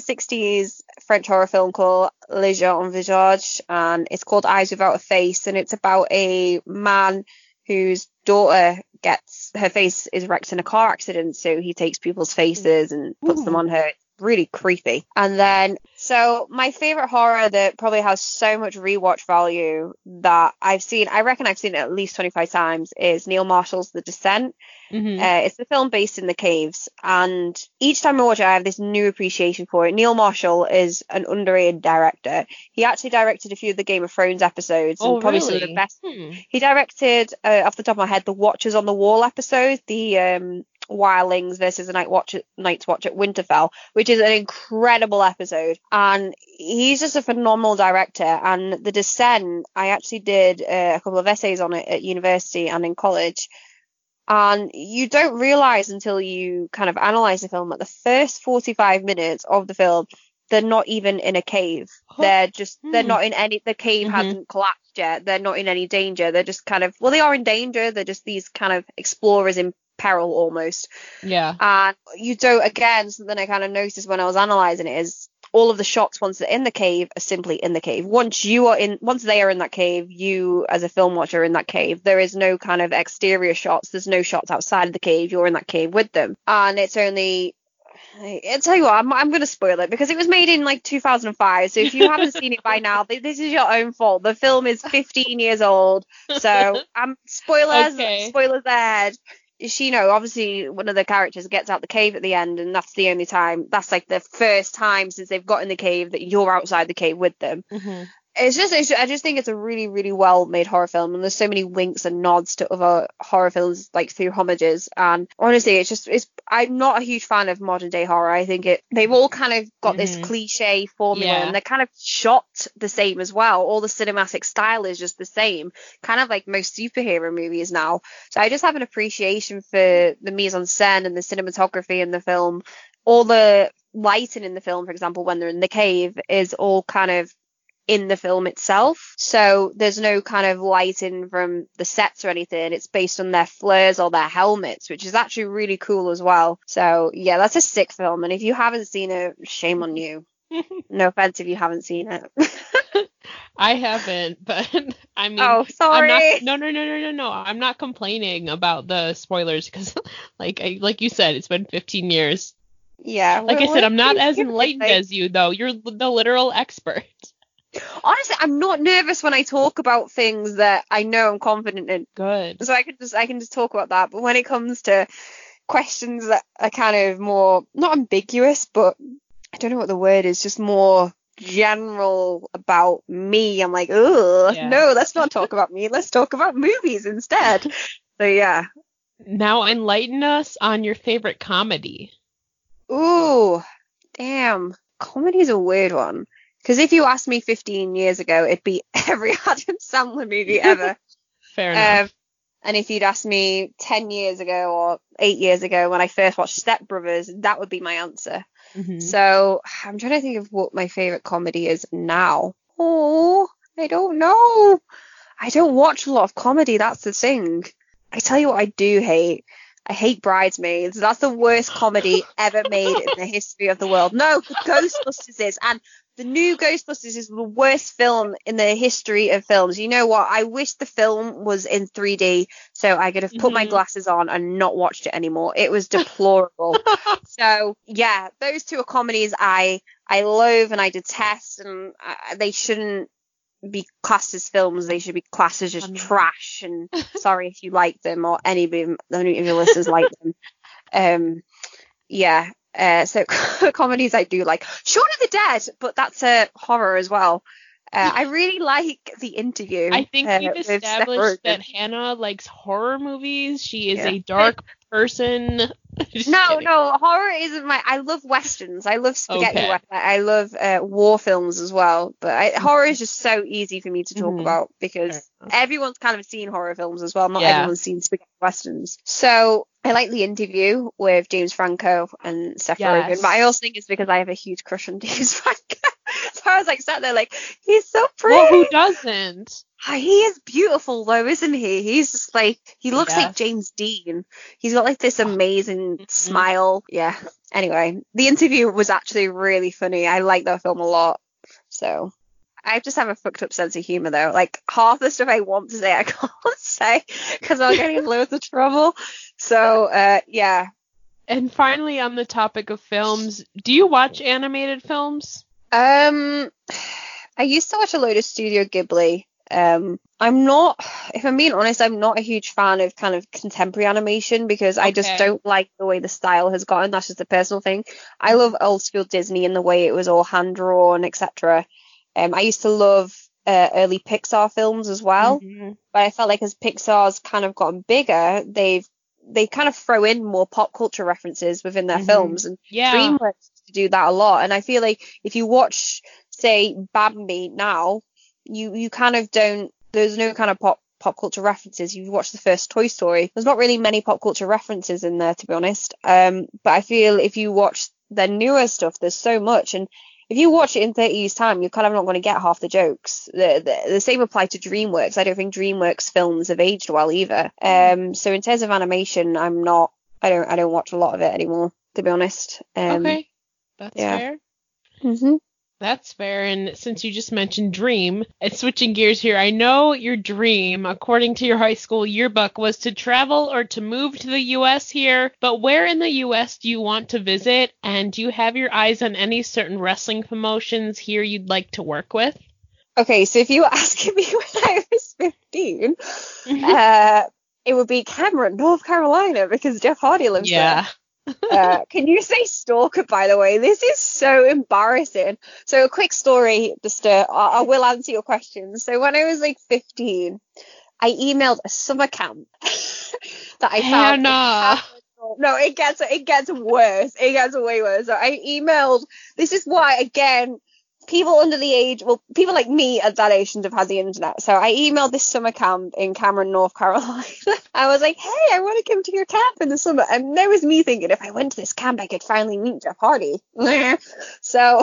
1960s French horror film called Les Gens en Visage, and it's called Eyes Without a Face, and it's about a man whose daughter her face is wrecked in a car accident, so he takes people's faces and puts them on her. Really creepy. And then, so my favorite horror that probably has so much rewatch value that I reckon I've seen it at least 25 times, is Neil Marshall's The Descent. It's the film based in the caves, and each time I watch it, I have this new appreciation for it. Neil Marshall is an underrated director. He actually directed a few of the Game of Thrones episodes, and probably some of the best. He directed, off the top of my head, the Watchers on the Wall episode, the Wildlings versus the Night's Watch at Winterfell, which is an incredible episode, and he's just a phenomenal director. And The Descent, I actually did a couple of essays on it at university and in college, and you don't realize until you kind of analyze the film that the first 45 minutes of the film, they're not even in a cave. They're not in any, the cave hasn't collapsed yet. They're not in any danger. They're just kind of, well, they are in danger. They're just these kind of explorers in peril almost. Yeah. And you don't, again, something I kind of noticed when I was analyzing it is all of the shots once they're in the cave are simply in the cave. Once they are in that cave, you as a film watcher are in that cave. There is no kind of exterior shots. There's no shots outside of the cave. You're in that cave with them. And it's only, I'll tell you what, I'm going to spoil it because it was made in like 2005. So if you haven't seen it by now, this is your own fault. The film is 15 years old. So spoilers ahead. Obviously one of the characters gets out the cave at the end, and that's the only time, that's like the first time since they've got in the cave that you're outside the cave with them. I just think it's a really, really well made horror film, and there's so many winks and nods to other horror films, like through homages. And honestly, I'm not a huge fan of modern day horror. I think they've all kind of got this cliche formula, and they're kind of shot the same as well. All the cinematic style is just the same, kind of like most superhero movies now. So I just have an appreciation for the mise en scène and the cinematography in the film. All the lighting in the film, for example, when they're in the cave, is all kind of in the film itself. So there's no kind of lighting from the sets or anything. It's based on their flares or their helmets, which is actually really cool as well. So yeah, that's a sick film. And if you haven't seen it, shame on you. No offense if you haven't seen it. I haven't, but I mean, oh, sorry. No. I'm not complaining about the spoilers because, like you said, it's been 15 years. Yeah. Like I said, I'm not as enlightened as you, though. You're the literal expert. Honestly, I'm not nervous when I talk about things that I know I'm confident in. Good. So I can just talk about that. But when it comes to questions that are kind of more, not ambiguous, but I don't know what the word is, just more general about me, I'm like, ugh, no, let's not talk about me. Let's talk about movies instead. So yeah. Now enlighten us on your favorite comedy. Ooh, damn. Comedy's a weird one. Because if you asked me 15 years ago, it'd be every Adam Sandler movie ever. Fair enough. And if you'd asked me 10 years ago or 8 years ago when I first watched Step Brothers, that would be my answer. Mm-hmm. So I'm trying to think of what my favourite comedy is now. Oh, I don't know. I don't watch a lot of comedy. That's the thing. I tell you what I do hate. I hate Bridesmaids. That's the worst comedy ever made in the history of the world. No, Ghostbusters is. And the new Ghostbusters is the worst film in the history of films. You know what? I wish the film was in 3D so I could have put my glasses on and not watched it anymore. It was deplorable. So, yeah, those two are comedies I loathe and I detest, and they shouldn't be classed as films. They should be classed as just trash. And sorry if you like them or any of your listeners like them. Yeah. So comedies I do like. Shaun of the Dead, but that's a horror as well. I really like The Interview. I think we've established that Hannah likes horror movies. She is a dark person. No, horror isn't I love westerns. I love spaghetti westerns. I love war films as well. But horror is just so easy for me to talk about because everyone's kind of seen horror films as well. Not everyone's seen spaghetti westerns. So I like The Interview with James Franco and Seth Rogen. But I also think it's because I have a huge crush on James Franco. So I was like sat there like, he's so pretty. Well, who doesn't? He is beautiful though, isn't he? He's just like, he looks like James Dean. He's got like this amazing smile. Yeah. Anyway, The Interview was actually really funny. I like that film a lot. So I just have a fucked up sense of humor though. Like half the stuff I want to say I can't say because I'll get in loads of trouble. So yeah. And finally, on the topic of films, do you watch animated films? I used to watch a load of Studio Ghibli. I'm not, if I'm being honest, I'm not a huge fan of kind of contemporary animation because I just don't like the way the style has gotten. That's just a personal thing. I love old school Disney and the way it was all hand drawn, etc. I used to love early Pixar films as well, but I felt like as Pixar's kind of gotten bigger, they kind of throw in more pop culture references within their films, and DreamWorks do that a lot. And I feel like if you watch, say, Bambi now, you kind of don't, there's no kind of pop culture references. You watch the first Toy Story, there's not really many pop culture references in there, to be honest. But I feel if you watch their newer stuff, there's so much, and if you watch it in 30 years time, you're kind of not going to get half the jokes. The same apply to DreamWorks. I don't think DreamWorks films have aged well either. So in terms of animation, I don't watch a lot of it anymore, to be honest. Okay, that's fair. That's fair. And since you just mentioned Dream, and switching gears here, I know your dream, according to your high school yearbook, was to travel or to move to the U.S. here. But where in the U.S. do you want to visit? And do you have your eyes on any certain wrestling promotions here you'd like to work with? Okay, so if you were asking me when I was 15, it would be Cameron, North Carolina, because Jeff Hardy lives there. Can you say stalker, by the way? This is so embarrassing. So a quick story, just I will answer your questions. So when I was like 15, I emailed a summer camp that I found. No, it gets worse. It gets way worse. So I emailed. This is why, again, people under the age, well, people like me at that age shouldn't have had the internet. So I emailed this summer camp in Cameron, North Carolina. I was like, hey, I want to come to your camp in the summer. And there was me thinking, if I went to this camp, I could finally meet Jeff Hardy. So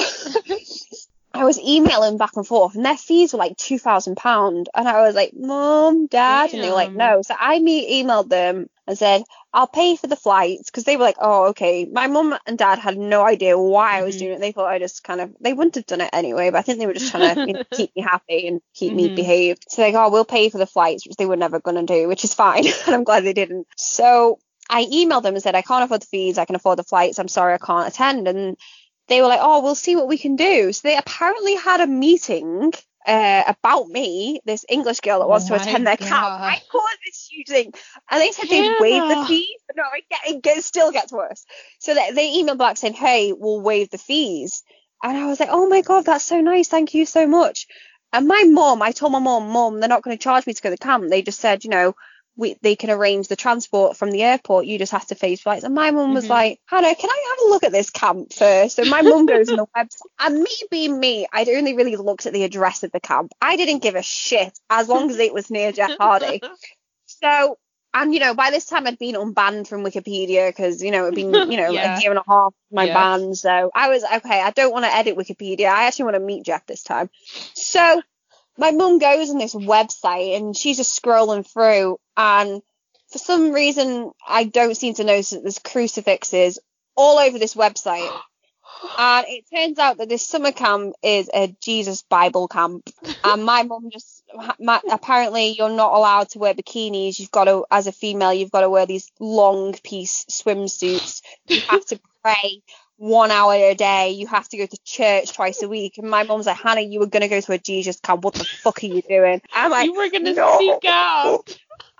I was emailing back and forth, and their fees were like £2,000. And I was like, Mom, Dad, and they were like, no. So I emailed them and said, I'll pay for the flights, because they were like, oh, okay. My mum and dad had no idea why I was doing it. They thought I just they wouldn't have done it anyway, but I think they were just trying to keep me happy and keep me behaved. So they go, oh, we'll pay for the flights, which they were never going to do, which is fine. And I'm glad they didn't. So I emailed them and said, I can't afford the fees, I can afford the flights, I'm sorry I can't attend. And they were like, oh, we'll see what we can do. So they apparently had a meeting about me, this English girl that wants to attend their camp. I caused this huge thing. And they said they'd waive the fees. But no, it still gets worse. So they emailed back saying, hey, we'll waive the fees. And I was like, oh my God, that's so nice. Thank you so much. And my mom, I told my mom, they're not going to charge me to go to the camp. They just said, they can arrange the transport from the airport. You just have to face flights. And my mum was like, Hannah, can I have a look at this camp first? So my mum goes on the website. And me being me, I'd only really looked at the address of the camp. I didn't give a shit as long as it was near Jeff Hardy. So, and, you know, by this time I'd been unbanned from Wikipedia because, you know, it'd been, you know, a year and a half my ban. So I was, okay, I don't want to edit Wikipedia. I actually want to meet Jeff this time. So my mum goes on this website and she's just scrolling through, and for some reason I don't seem to notice that there's crucifixes all over this website. And it turns out that this summer camp is a Jesus Bible camp. And my mum apparently you're not allowed to wear bikinis. You've got to, as a female, you've got to wear these long piece swimsuits. You have to pray 1 hour a day. You have to go to church twice a week. And my mum's like, Hannah, you were going to go to a Jesus camp. What the fuck are you doing? I'm like, you were going to sneak out.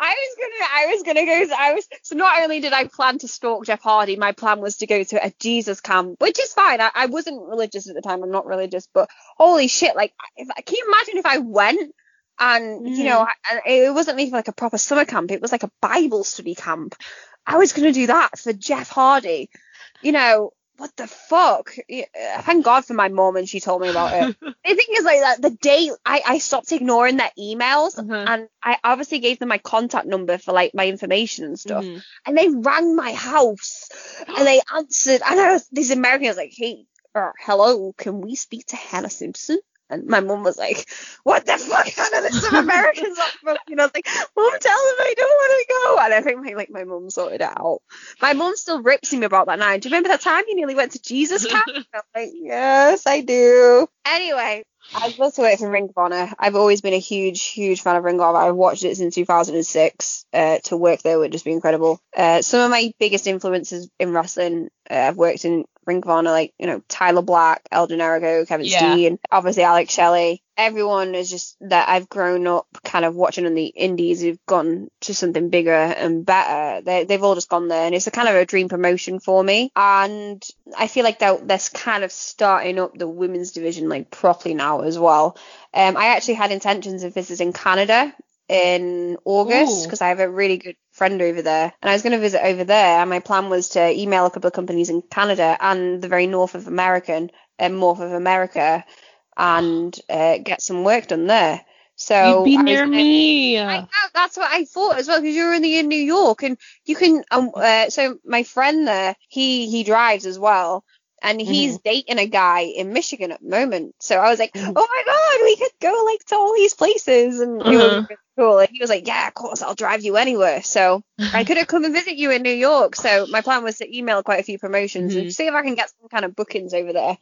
So not only did I plan to stalk Jeff Hardy, my plan was to go to a Jesus camp, which is fine. I wasn't religious at the time. I'm not religious, but holy shit. Like, can you imagine if I went and, you know, it wasn't even like a proper summer camp. It was like a Bible study camp. I was going to do that for Jeff Hardy. You know, what the fuck? Thank God for my mom and she told me about it. The thing is, like, that the day I stopped ignoring their emails, and I obviously gave them my contact number for like my information and stuff, and they rang my house and they answered, and I was, these Americans like, hey, hello, can we speak to Hannah Simpson? And my mum was like, what the fuck, Hannah? There's some Americans on the phone. You know, I was like, Mum, tell them I don't want to go. And I think my mum sorted it out. My mum still rips me about that now. Do you remember that time you nearly went to Jesus camp? I'm like, yes, I do. Anyway, I love to work for Ring of Honor. I've always been a huge, huge fan of Ring of Honor. I've watched it since 2006. To work there would just be incredible. Some of my biggest influences in wrestling, I've worked in Ring of Honor, like, you know, Tyler Black, El Generico, Kevin Steen, obviously Alex Shelley. Everyone is just that I've grown up kind of watching in the indies who've gone to something bigger and better. They've all just gone there, and it's a kind of a dream promotion for me. And I feel like they're kind of starting up the women's division like properly now as well. I actually had intentions of visiting Canada in August because I have a really good friend over there, and I was going to visit over there, and my plan was to email a couple of companies in Canada and the very north of America and get some work done there. So you'd be near me. That's what I thought as well, because you're in New York, and you can so my friend there, he drives as well, and he's dating a guy in Michigan at the moment. So I was like, oh my God, we could go like to all these places, and it was really cool. And he was like, yeah, of course, I'll drive you anywhere. So I could have come and visit you in New York. So my plan was to email quite a few promotions and see if I can get some kind of bookings over there.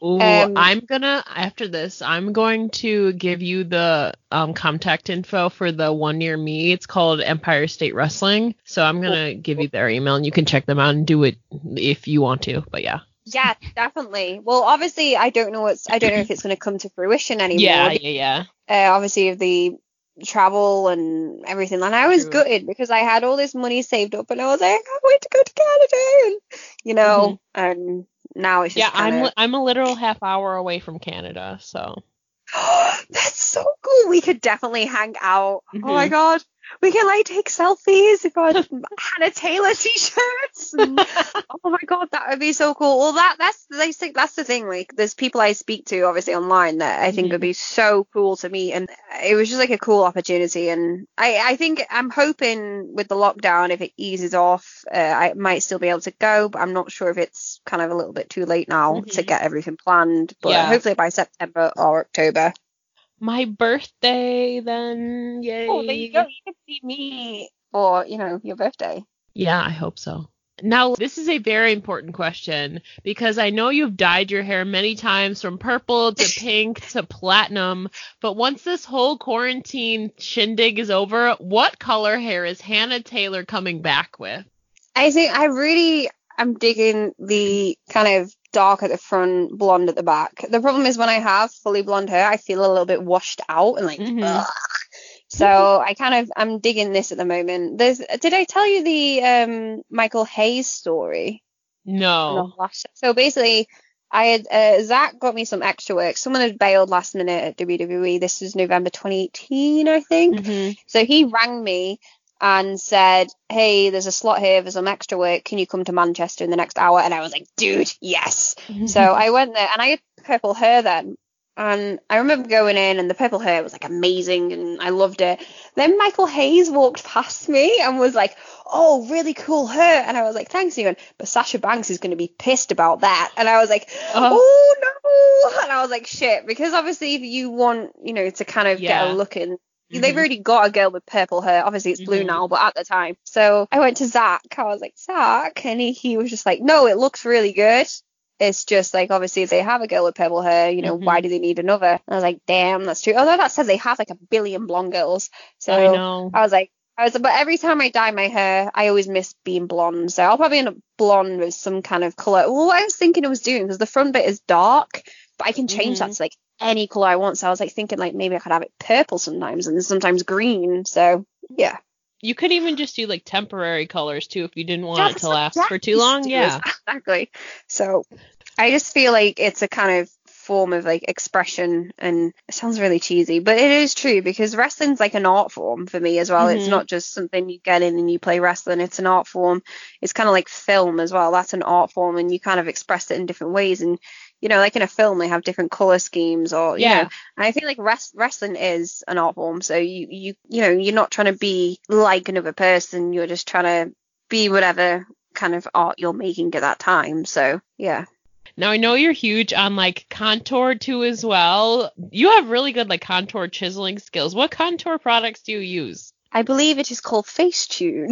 After this, I'm going to give you the contact info for the one near me. It's called Empire State Wrestling. So I'm going to give you their email, and you can check them out and do it if you want to. But yeah. Yeah, definitely. Well, obviously, I don't know if it's going to come to fruition anymore. Yeah. Obviously, of the travel and everything, and I was gutted because I had all this money saved up, and I was like, I can't wait to go to Canada, and you know, and now it's just I'm a literal half hour away from Canada, so that's so cool. We could definitely hang out. Oh my God. We can like take selfies. We've got Hannah Taylor t-shirts. Oh my God, that would be so cool. Well, that's the thing. Like, there's people I speak to obviously online that I think would be so cool to meet, and it was just like a cool opportunity. And I think I'm hoping with the lockdown, if it eases off, I might still be able to go, but I'm not sure if it's kind of a little bit too late now to get everything planned. But hopefully by September or October. My birthday, then, yay. Oh, there you go. You can see me for, your birthday. Yeah, I hope so. Now, this is a very important question because I know you've dyed your hair many times from purple to pink to platinum, but once this whole quarantine shindig is over, what color hair is Hannah Taylor coming back with? I think I'm digging the kind of dark at the front, blonde at the back. The problem is when I have fully blonde hair, I feel a little bit washed out and like, ugh. So I'm digging this at the moment. Did I tell you the Michael Hayes story? No. So basically, I had Zach got me some extra work. Someone had bailed last minute at WWE. This was November 2018, I think. So he rang me and said, hey, there's a slot here for some extra work. Can you come to Manchester in the next hour? And I was like, dude, yes. So I went there, and I had purple hair then. And I remember going in, and the purple hair was like amazing, and I loved it. Then Michael Hayes walked past me and was like, oh, really cool hair. And I was like, thanks, Ewan. But Sasha Banks is going to be pissed about that. And I was like, oh no. And I was like, shit. Because obviously if you want, to kind of get a look in, they've already got a girl with purple hair. Obviously it's blue now, but at the time. So I went to Zach. I was like, Zach. And he was just like, no, it looks really good. It's just like, obviously, if they have a girl with purple hair, why do they need another? And I was like, damn, that's true. Although that says they have like a billion blonde girls. So I know. But every time I dye my hair, I always miss being blonde. So I'll probably end up blonde with some kind of color. Well, what I was thinking I was doing, because the front bit is dark, but I can change that to like any color I want. So I was like thinking like maybe I could have it purple sometimes and sometimes green. So yeah. You could even just do like temporary colors too if you didn't want it to last for too long. Yeah, exactly. So I just feel like it's a kind of form of like expression, and it sounds really cheesy, but it is true, because wrestling's like an art form for me as well. It's not just something you get in and you play wrestling. It's an art form. It's kind of like film as well. That's an art form, and you kind of express it in different ways. And like in a film, they have different color schemes, or and I feel like wrestling is an art form. So you're not trying to be like another person. You're just trying to be whatever kind of art you're making at that time. So yeah. Now I know you're huge on like contour too as well. You have really good like contour chiseling skills. What contour products do you use? I believe it is called Facetune.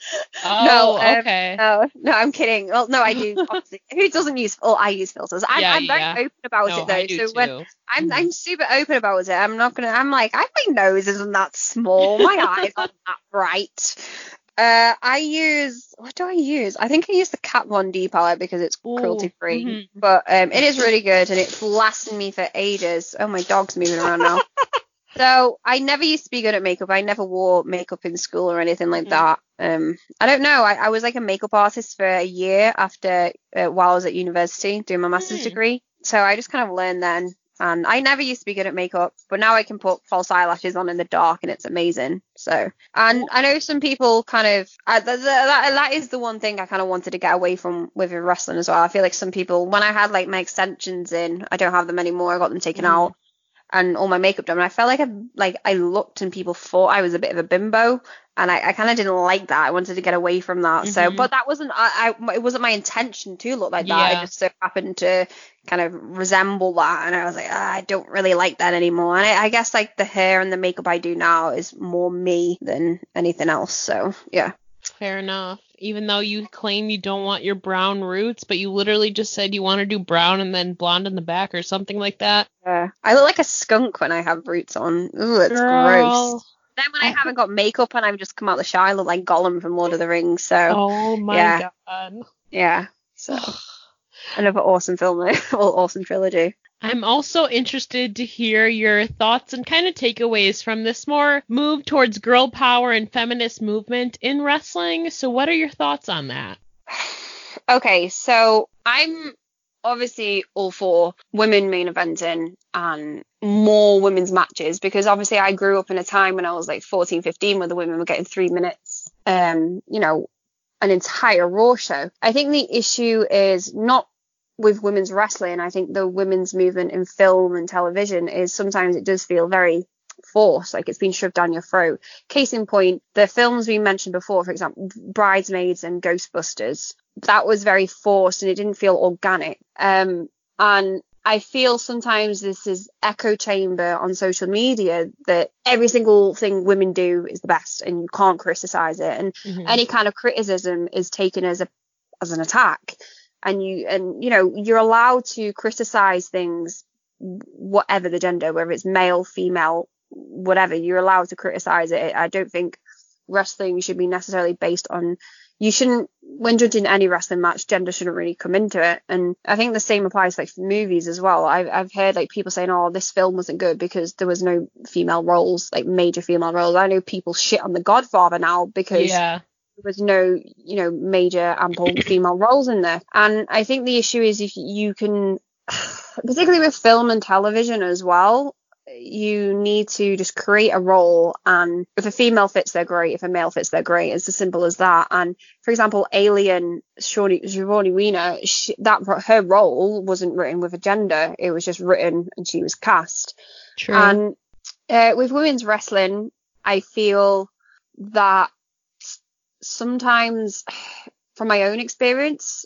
Okay. No, I'm kidding. Well, no, I do. Obviously. Who doesn't use? Oh, I use filters. I'm very open about it though. I do so when I'm super open about it, I'm not gonna. I'm like, my nose isn't that small. My eyes aren't that bright. What do I use? I think I use the Kat Von D palette because it's cruelty free. But it is really good, and it's lasted me for ages. Oh, my dog's moving around now. So I never used to be good at makeup. I never wore makeup in school or anything like that. I don't know. I was like a makeup artist for a year after while I was at university doing my master's degree. So I just kind of learned then. And I never used to be good at makeup, but now I can put false eyelashes on in the dark, and it's amazing. So, and I know some people kind of, that is the one thing I kind of wanted to get away from with wrestling as well. I feel like some people, when I had like my extensions in, I don't have them anymore. I got them taken out. And all my makeup done. And I felt like I looked and people thought I was a bit of a bimbo, and I kind of didn't like that. I wanted to get away from that. So, but that wasn't it wasn't my intention to look like that. I just so happened to kind of resemble that, and I was like, I don't really like that anymore. And I guess like the hair and the makeup I do now is more me than anything else. So yeah. Fair enough. Even though you claim you don't want your brown roots, but you literally just said you want to do brown and then blonde in the back or something like that. Yeah. I look like a skunk when I have roots on. Ooh, it's gross. Then when I haven't got makeup and I've just come out the shower, I look like Gollum from Lord of the Rings. So. Oh my god. Yeah. So another awesome film, awesome trilogy. I'm also interested to hear your thoughts and kind of takeaways from this more move towards girl power and feminist movement in wrestling. So what are your thoughts on that? Okay, so I'm obviously all for women main eventing and more women's matches, because obviously I grew up in a time when I was like 14, 15 where the women were getting 3 minutes, an entire Raw show. I think the issue is not with women's wrestling. I think the women's movement in film and television is sometimes it does feel very forced, like it's been shoved down your throat. Case in point, the films we mentioned before, for example, Bridesmaids and Ghostbusters, that was very forced and it didn't feel organic. And I feel sometimes this is echo chamber on social media that every single thing women do is the best and you can't criticize it. And any kind of criticism is taken as an attack. And you're allowed to criticize things, whatever the gender, whether it's male, female, whatever, you're allowed to criticize it. I don't think wrestling should be necessarily based on, when judging any wrestling match, gender shouldn't really come into it. And I think the same applies like for movies as well. I've heard like people saying, oh, this film wasn't good because there was no female roles, like major female roles. I know people shit on The Godfather now because there was no, major ample female roles in there. And I think the issue is if you can, particularly with film and television as well, you need to just create a role, and if a female fits, they're great. If a male fits, they're great. It's as simple as that. And for example, Alien, Sigourney Weaver, her role wasn't written with a gender. It was just written and she was cast. True. And with women's wrestling, I feel that sometimes, from my own experience,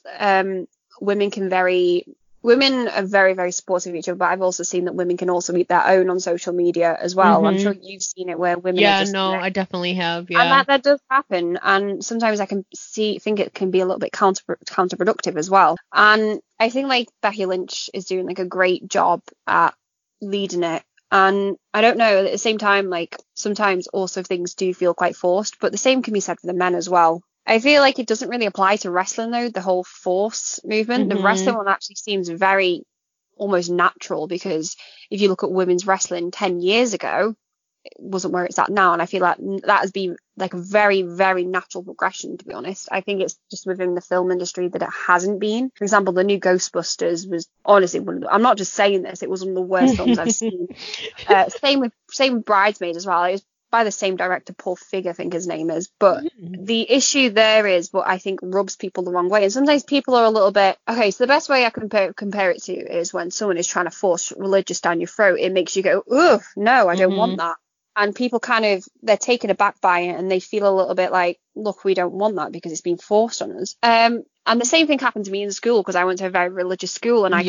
women are very, very supportive of each other, but I've also seen that women can also eat their own on social media as well. I'm sure you've seen it where women are just... I definitely have, yeah. And that does happen. And sometimes I can think it can be a little bit counterproductive as well. And I think like Becky Lynch is doing like a great job at leading it. And I don't know, at the same time, like sometimes also things do feel quite forced, but the same can be said for the men as well. I feel like it doesn't really apply to wrestling, though, the whole force movement. The wrestling one actually seems very almost natural, because if you look at women's wrestling 10 years ago, it wasn't where it's at now. And I feel like that has been like a very, very natural progression, to be honest. I think it's just within the film industry that it hasn't been. For example, the new Ghostbusters was honestly I'm not just saying this, it was one of the worst films I've seen. Same with Bridesmaid as well. It was by the same director, Paul Feig, I think his name is. But the issue there is what I think rubs people the wrong way. And sometimes people are a little bit... Okay, so the best way I can compare it to is when someone is trying to force religious down your throat. It makes you go, ugh, no, I don't want that. And people they're taken aback by it, and they feel a little bit like, look, we don't want that because it's been forced on us. And the same thing happened to me in school, because I went to a very religious school, and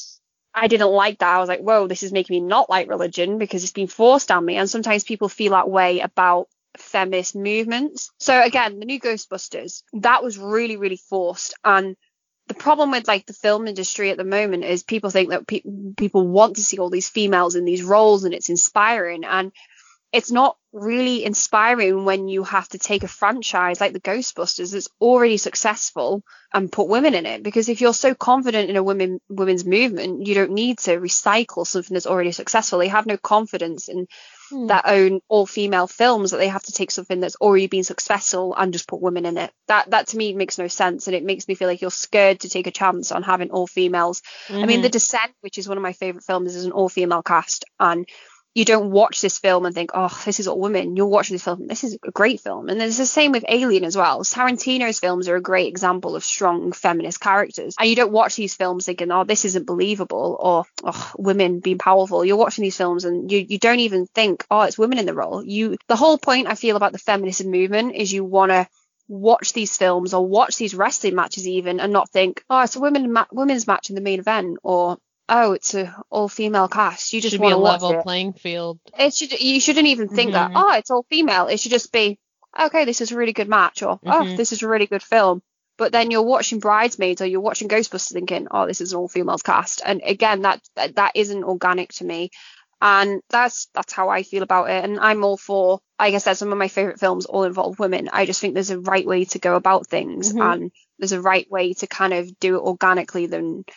I didn't like that. I was like, whoa, this is making me not like religion because it's been forced on me. And sometimes people feel that way about feminist movements. So again, the new Ghostbusters, that was really, really forced. And the problem with like the film industry at the moment is people think that people want to see all these females in these roles, and it's inspiring. And it's not really inspiring when you have to take a franchise like the Ghostbusters that's already successful and put women in it. Because if you're so confident in a women's movement, you don't need to recycle something that's already successful. They have no confidence in their own all-female films, that they have to take something that's already been successful and just put women in it. That to me makes no sense, and it makes me feel like you're scared to take a chance on having all females. I mean, The Descent, which is one of my favorite films, is an all-female cast, and you don't watch this film and think, oh, this is all women. You're watching this film, this is a great film. And it's the same with Alien as well. Tarantino's films are a great example of strong feminist characters. And you don't watch these films thinking, oh, this isn't believable, or oh, women being powerful. You're watching these films and you don't even think, oh, it's women in the role. The whole point I feel about the feminist movement is you want to watch these films or watch these wrestling matches even, and not think, oh, it's a women's match in the main event, or oh, it's an all-female cast. You just want to watch it. Should be a level playing field. You shouldn't even think that, oh, it's all-female. It should just be, okay, this is a really good match, or oh, this is a really good film. But then you're watching Bridesmaids or you're watching Ghostbusters thinking, oh, this is an all-female cast. And again, that isn't organic to me. And that's how I feel about it. And I'm all for, like I said, some of my favourite films all involve women. I just think there's a right way to go about things, and there's a right way to kind of do it organically.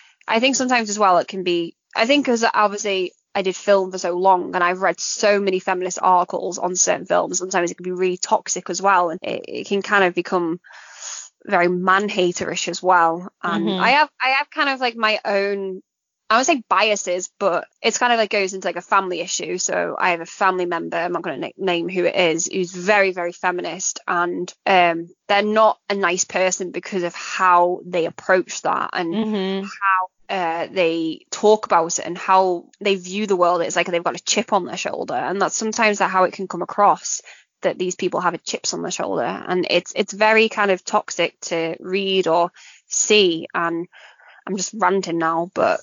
I think sometimes as well it can be, I think because obviously I did film for so long and I've read so many feminist articles on certain films, sometimes it can be really toxic as well, and it can kind of become very man-haterish as well. And I have kind of like my own, I would say biases, but it's kind of like goes into like a family issue. So I have a family member, I'm not going to name who it is, who's very, very feminist, and they're not a nice person because of how they approach that, and how they talk about it and how they view the world. It's like they've got a chip on their shoulder, and that's sometimes how it can come across, that these people have chips on their shoulder, and it's very kind of toxic to read or see. And I'm just ranting now, but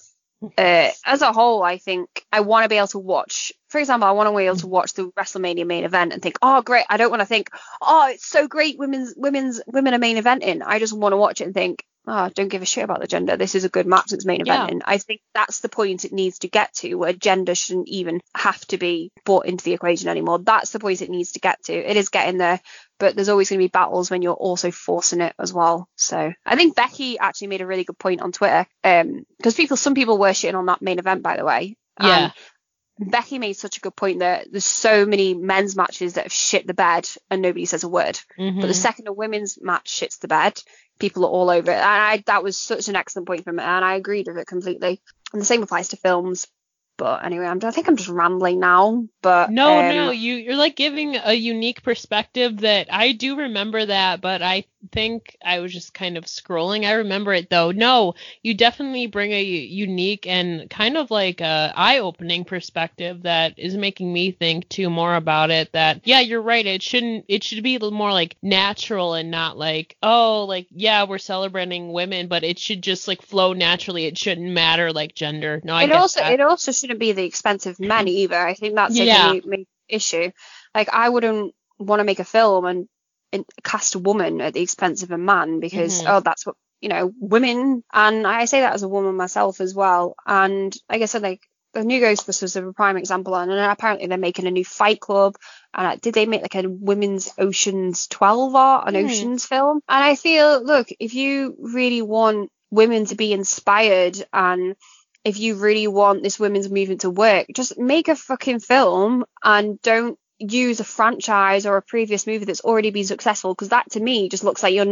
as a whole, I think I want to be able to watch, for example, I want to be able to watch the WrestleMania main event and think, oh great. I don't want to think, oh, it's so great women are main eventing. I just want to watch it and think, oh, don't give a shit about the gender. This is a good match that's main eventing. I think that's the point it needs to get to, where gender shouldn't even have to be brought into the equation anymore. That's the point it needs to get to. It is getting there, but there's always going to be battles when you're also forcing it as well. So I think Becky actually made a really good point on Twitter, because some people were shitting on that main event, by the way. Yeah. Becky made such a good point that there's so many men's matches that have shit the bed and nobody says a word. But the second a women's match shits the bed, people are all over it. And that was such an excellent point from it, and I agreed with it completely. And the same applies to films. But anyway, I think I'm just rambling now. But no, you're like giving a unique perspective that I do remember that, but I think I was just kind of scrolling. I remember it though. No, you definitely bring a unique and kind of like a eye-opening perspective that is making me think too more about it. That yeah, you're right. It should be a little more like natural and not like, oh, like yeah, we're celebrating women, but it should just like flow naturally. It shouldn't matter like gender. No, it also shouldn't be the expense of men either. I think that's like a main issue. Like I wouldn't want to make a film and cast a woman at the expense of a man because that's what, you know, women, and I say that as a woman myself as well. And like I said, like the new Ghostbusters are a prime example, and apparently they're making a new Fight Club. And did they make like a women's Ocean's 12 art, an Ocean's film? And I feel, look, if you really want women to be inspired and if you really want this women's movement to work, just make a fucking film and don't use a franchise or a previous movie that's already been successful, because that to me just looks like you're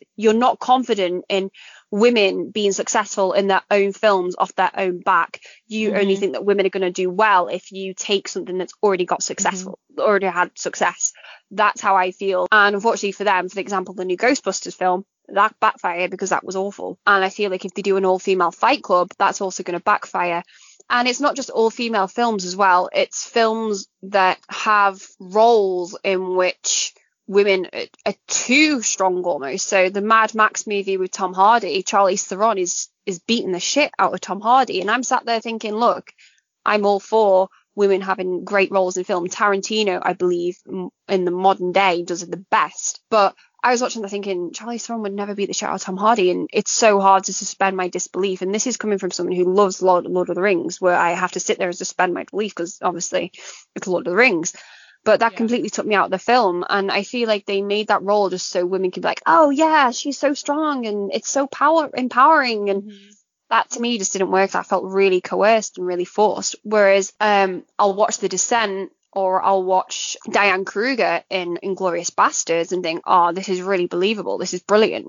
not confident in women being successful in their own films off their own back. You only think that women are going to do well if you take something that's already got successful, already had success. That's how I feel. And unfortunately for them, for example, the new Ghostbusters film, that backfired because that was awful. And I feel like if they do an all-female Fight Club, that's also going to backfire. And it's not just all-female films as well. It's films that have roles in which women are too strong almost. So the Mad Max movie with Tom Hardy, Charlize Theron is beating the shit out of Tom Hardy. And I'm sat there thinking, look, I'm all for women having great roles in film. Tarantino, I believe, in the modern day does it the best. But I was watching that thinking, Charlize Theron would never beat the shit out of Tom Hardy, and it's so hard to suspend my disbelief. And this is coming from someone who loves Lord of the Rings, where I have to sit there and suspend my belief because obviously it's Lord of the Rings. But that completely took me out of the film, and I feel like they made that role just so women could be like, oh yeah, she's so strong and it's so empowering, and that to me just didn't work. That felt really coerced and really forced. Whereas I'll watch The Descent, or I'll watch Diane Kruger in Inglourious Basterds and think, oh, this is really believable. This is brilliant.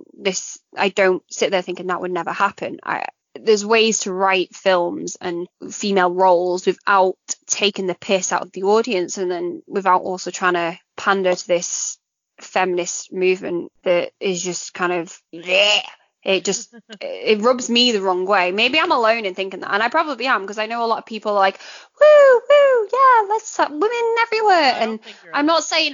I don't sit there thinking that would never happen. There's ways to write films and female roles without taking the piss out of the audience, and then without also trying to pander to this feminist movement that is just kind of, it rubs me the wrong way. Maybe I'm alone in thinking that, and I probably am, because I know a lot of people are like, woo, yeah, let's have women everywhere. And I'm not saying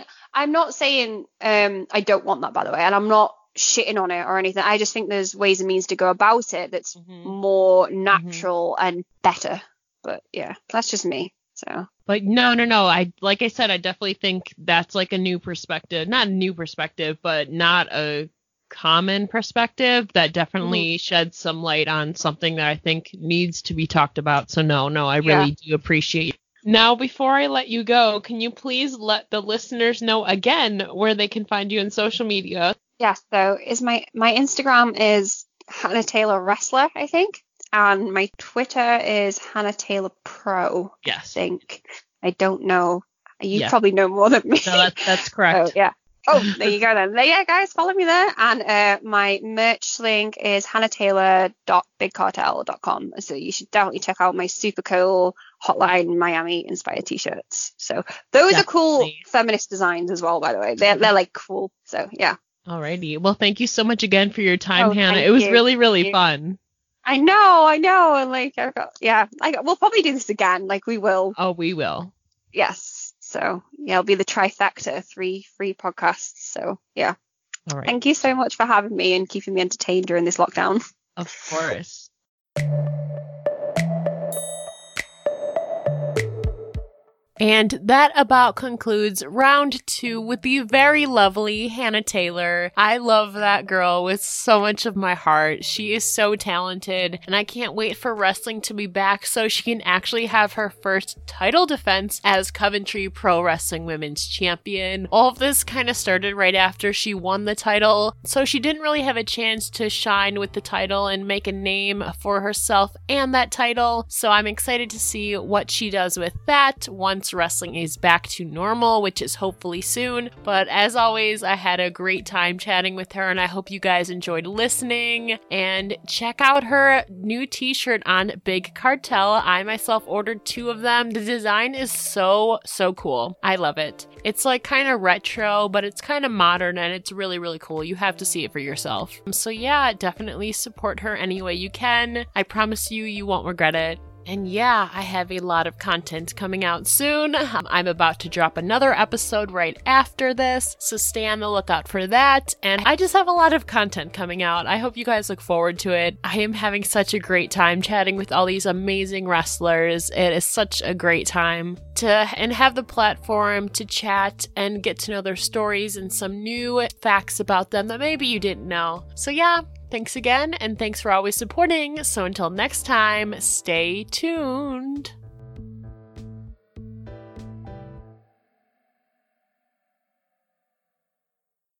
I don't want that, by the way, and I'm not shitting on it or anything. I just think there's ways and means to go about it that's more natural and better. But yeah, that's just me. So, but no. Like I said, I definitely think that's like a new perspective, not a new perspective, but not a common perspective that definitely sheds some light on something that I think needs to be talked about. So no, I really do appreciate it. Now, before I let you go, can you please let the listeners know again where they can find you on social media? Yes, so my Instagram is Hannah Taylor Wrestler, I think. And my Twitter is Hannah Taylor Pro. Yes. I think. I don't know. You probably know more than me. No, that's correct. So, yeah. Oh, there you go then. Yeah, guys, follow me there. And my merch link is hannahtaylor.bigcartel.com. So you should definitely check out my super cool Hotline Miami inspired t-shirts. So those are cool feminist designs as well, by the way. They're like cool. So yeah. Alrighty. Well, thank you so much again for your time, Hannah. It was really, really fun. I know. And like, we'll probably do this again. Like we will. Oh, we will. Yes. So yeah, it'll be the trifecta, 3 free podcasts. So yeah. All right. Thank you so much for having me and keeping me entertained during this lockdown. Of course. And that about concludes round 2 with the very lovely Hannah Taylor. I love that girl with so much of my heart. She is so talented, and I can't wait for wrestling to be back so she can actually have her first title defense as Coventry Pro Wrestling Women's Champion. All of this kind of started right after she won the title, so she didn't really have a chance to shine with the title and make a name for herself and that title. So I'm excited to see what she does with that once once wrestling is back to normal, which is hopefully soon. But as always, I had a great time chatting with her, and I hope you guys enjoyed listening. And check out her new t-shirt on Big Cartel. I myself ordered 2 of them. The design is so cool. I love it. It's like kind of retro, but it's kind of modern, and it's really, really cool. You have to see it for yourself. So yeah, definitely support her any way you can. I promise you won't regret it. And yeah, I have a lot of content coming out soon. I'm about to drop another episode right after this, so stay on the lookout for that. And I just have a lot of content coming out. I hope you guys look forward to it. I am having such a great time chatting with all these amazing wrestlers. It is such a great time and have the platform to chat and get to know their stories and some new facts about them that maybe you didn't know. So yeah, thanks again, and thanks for always supporting. So until next time, stay tuned.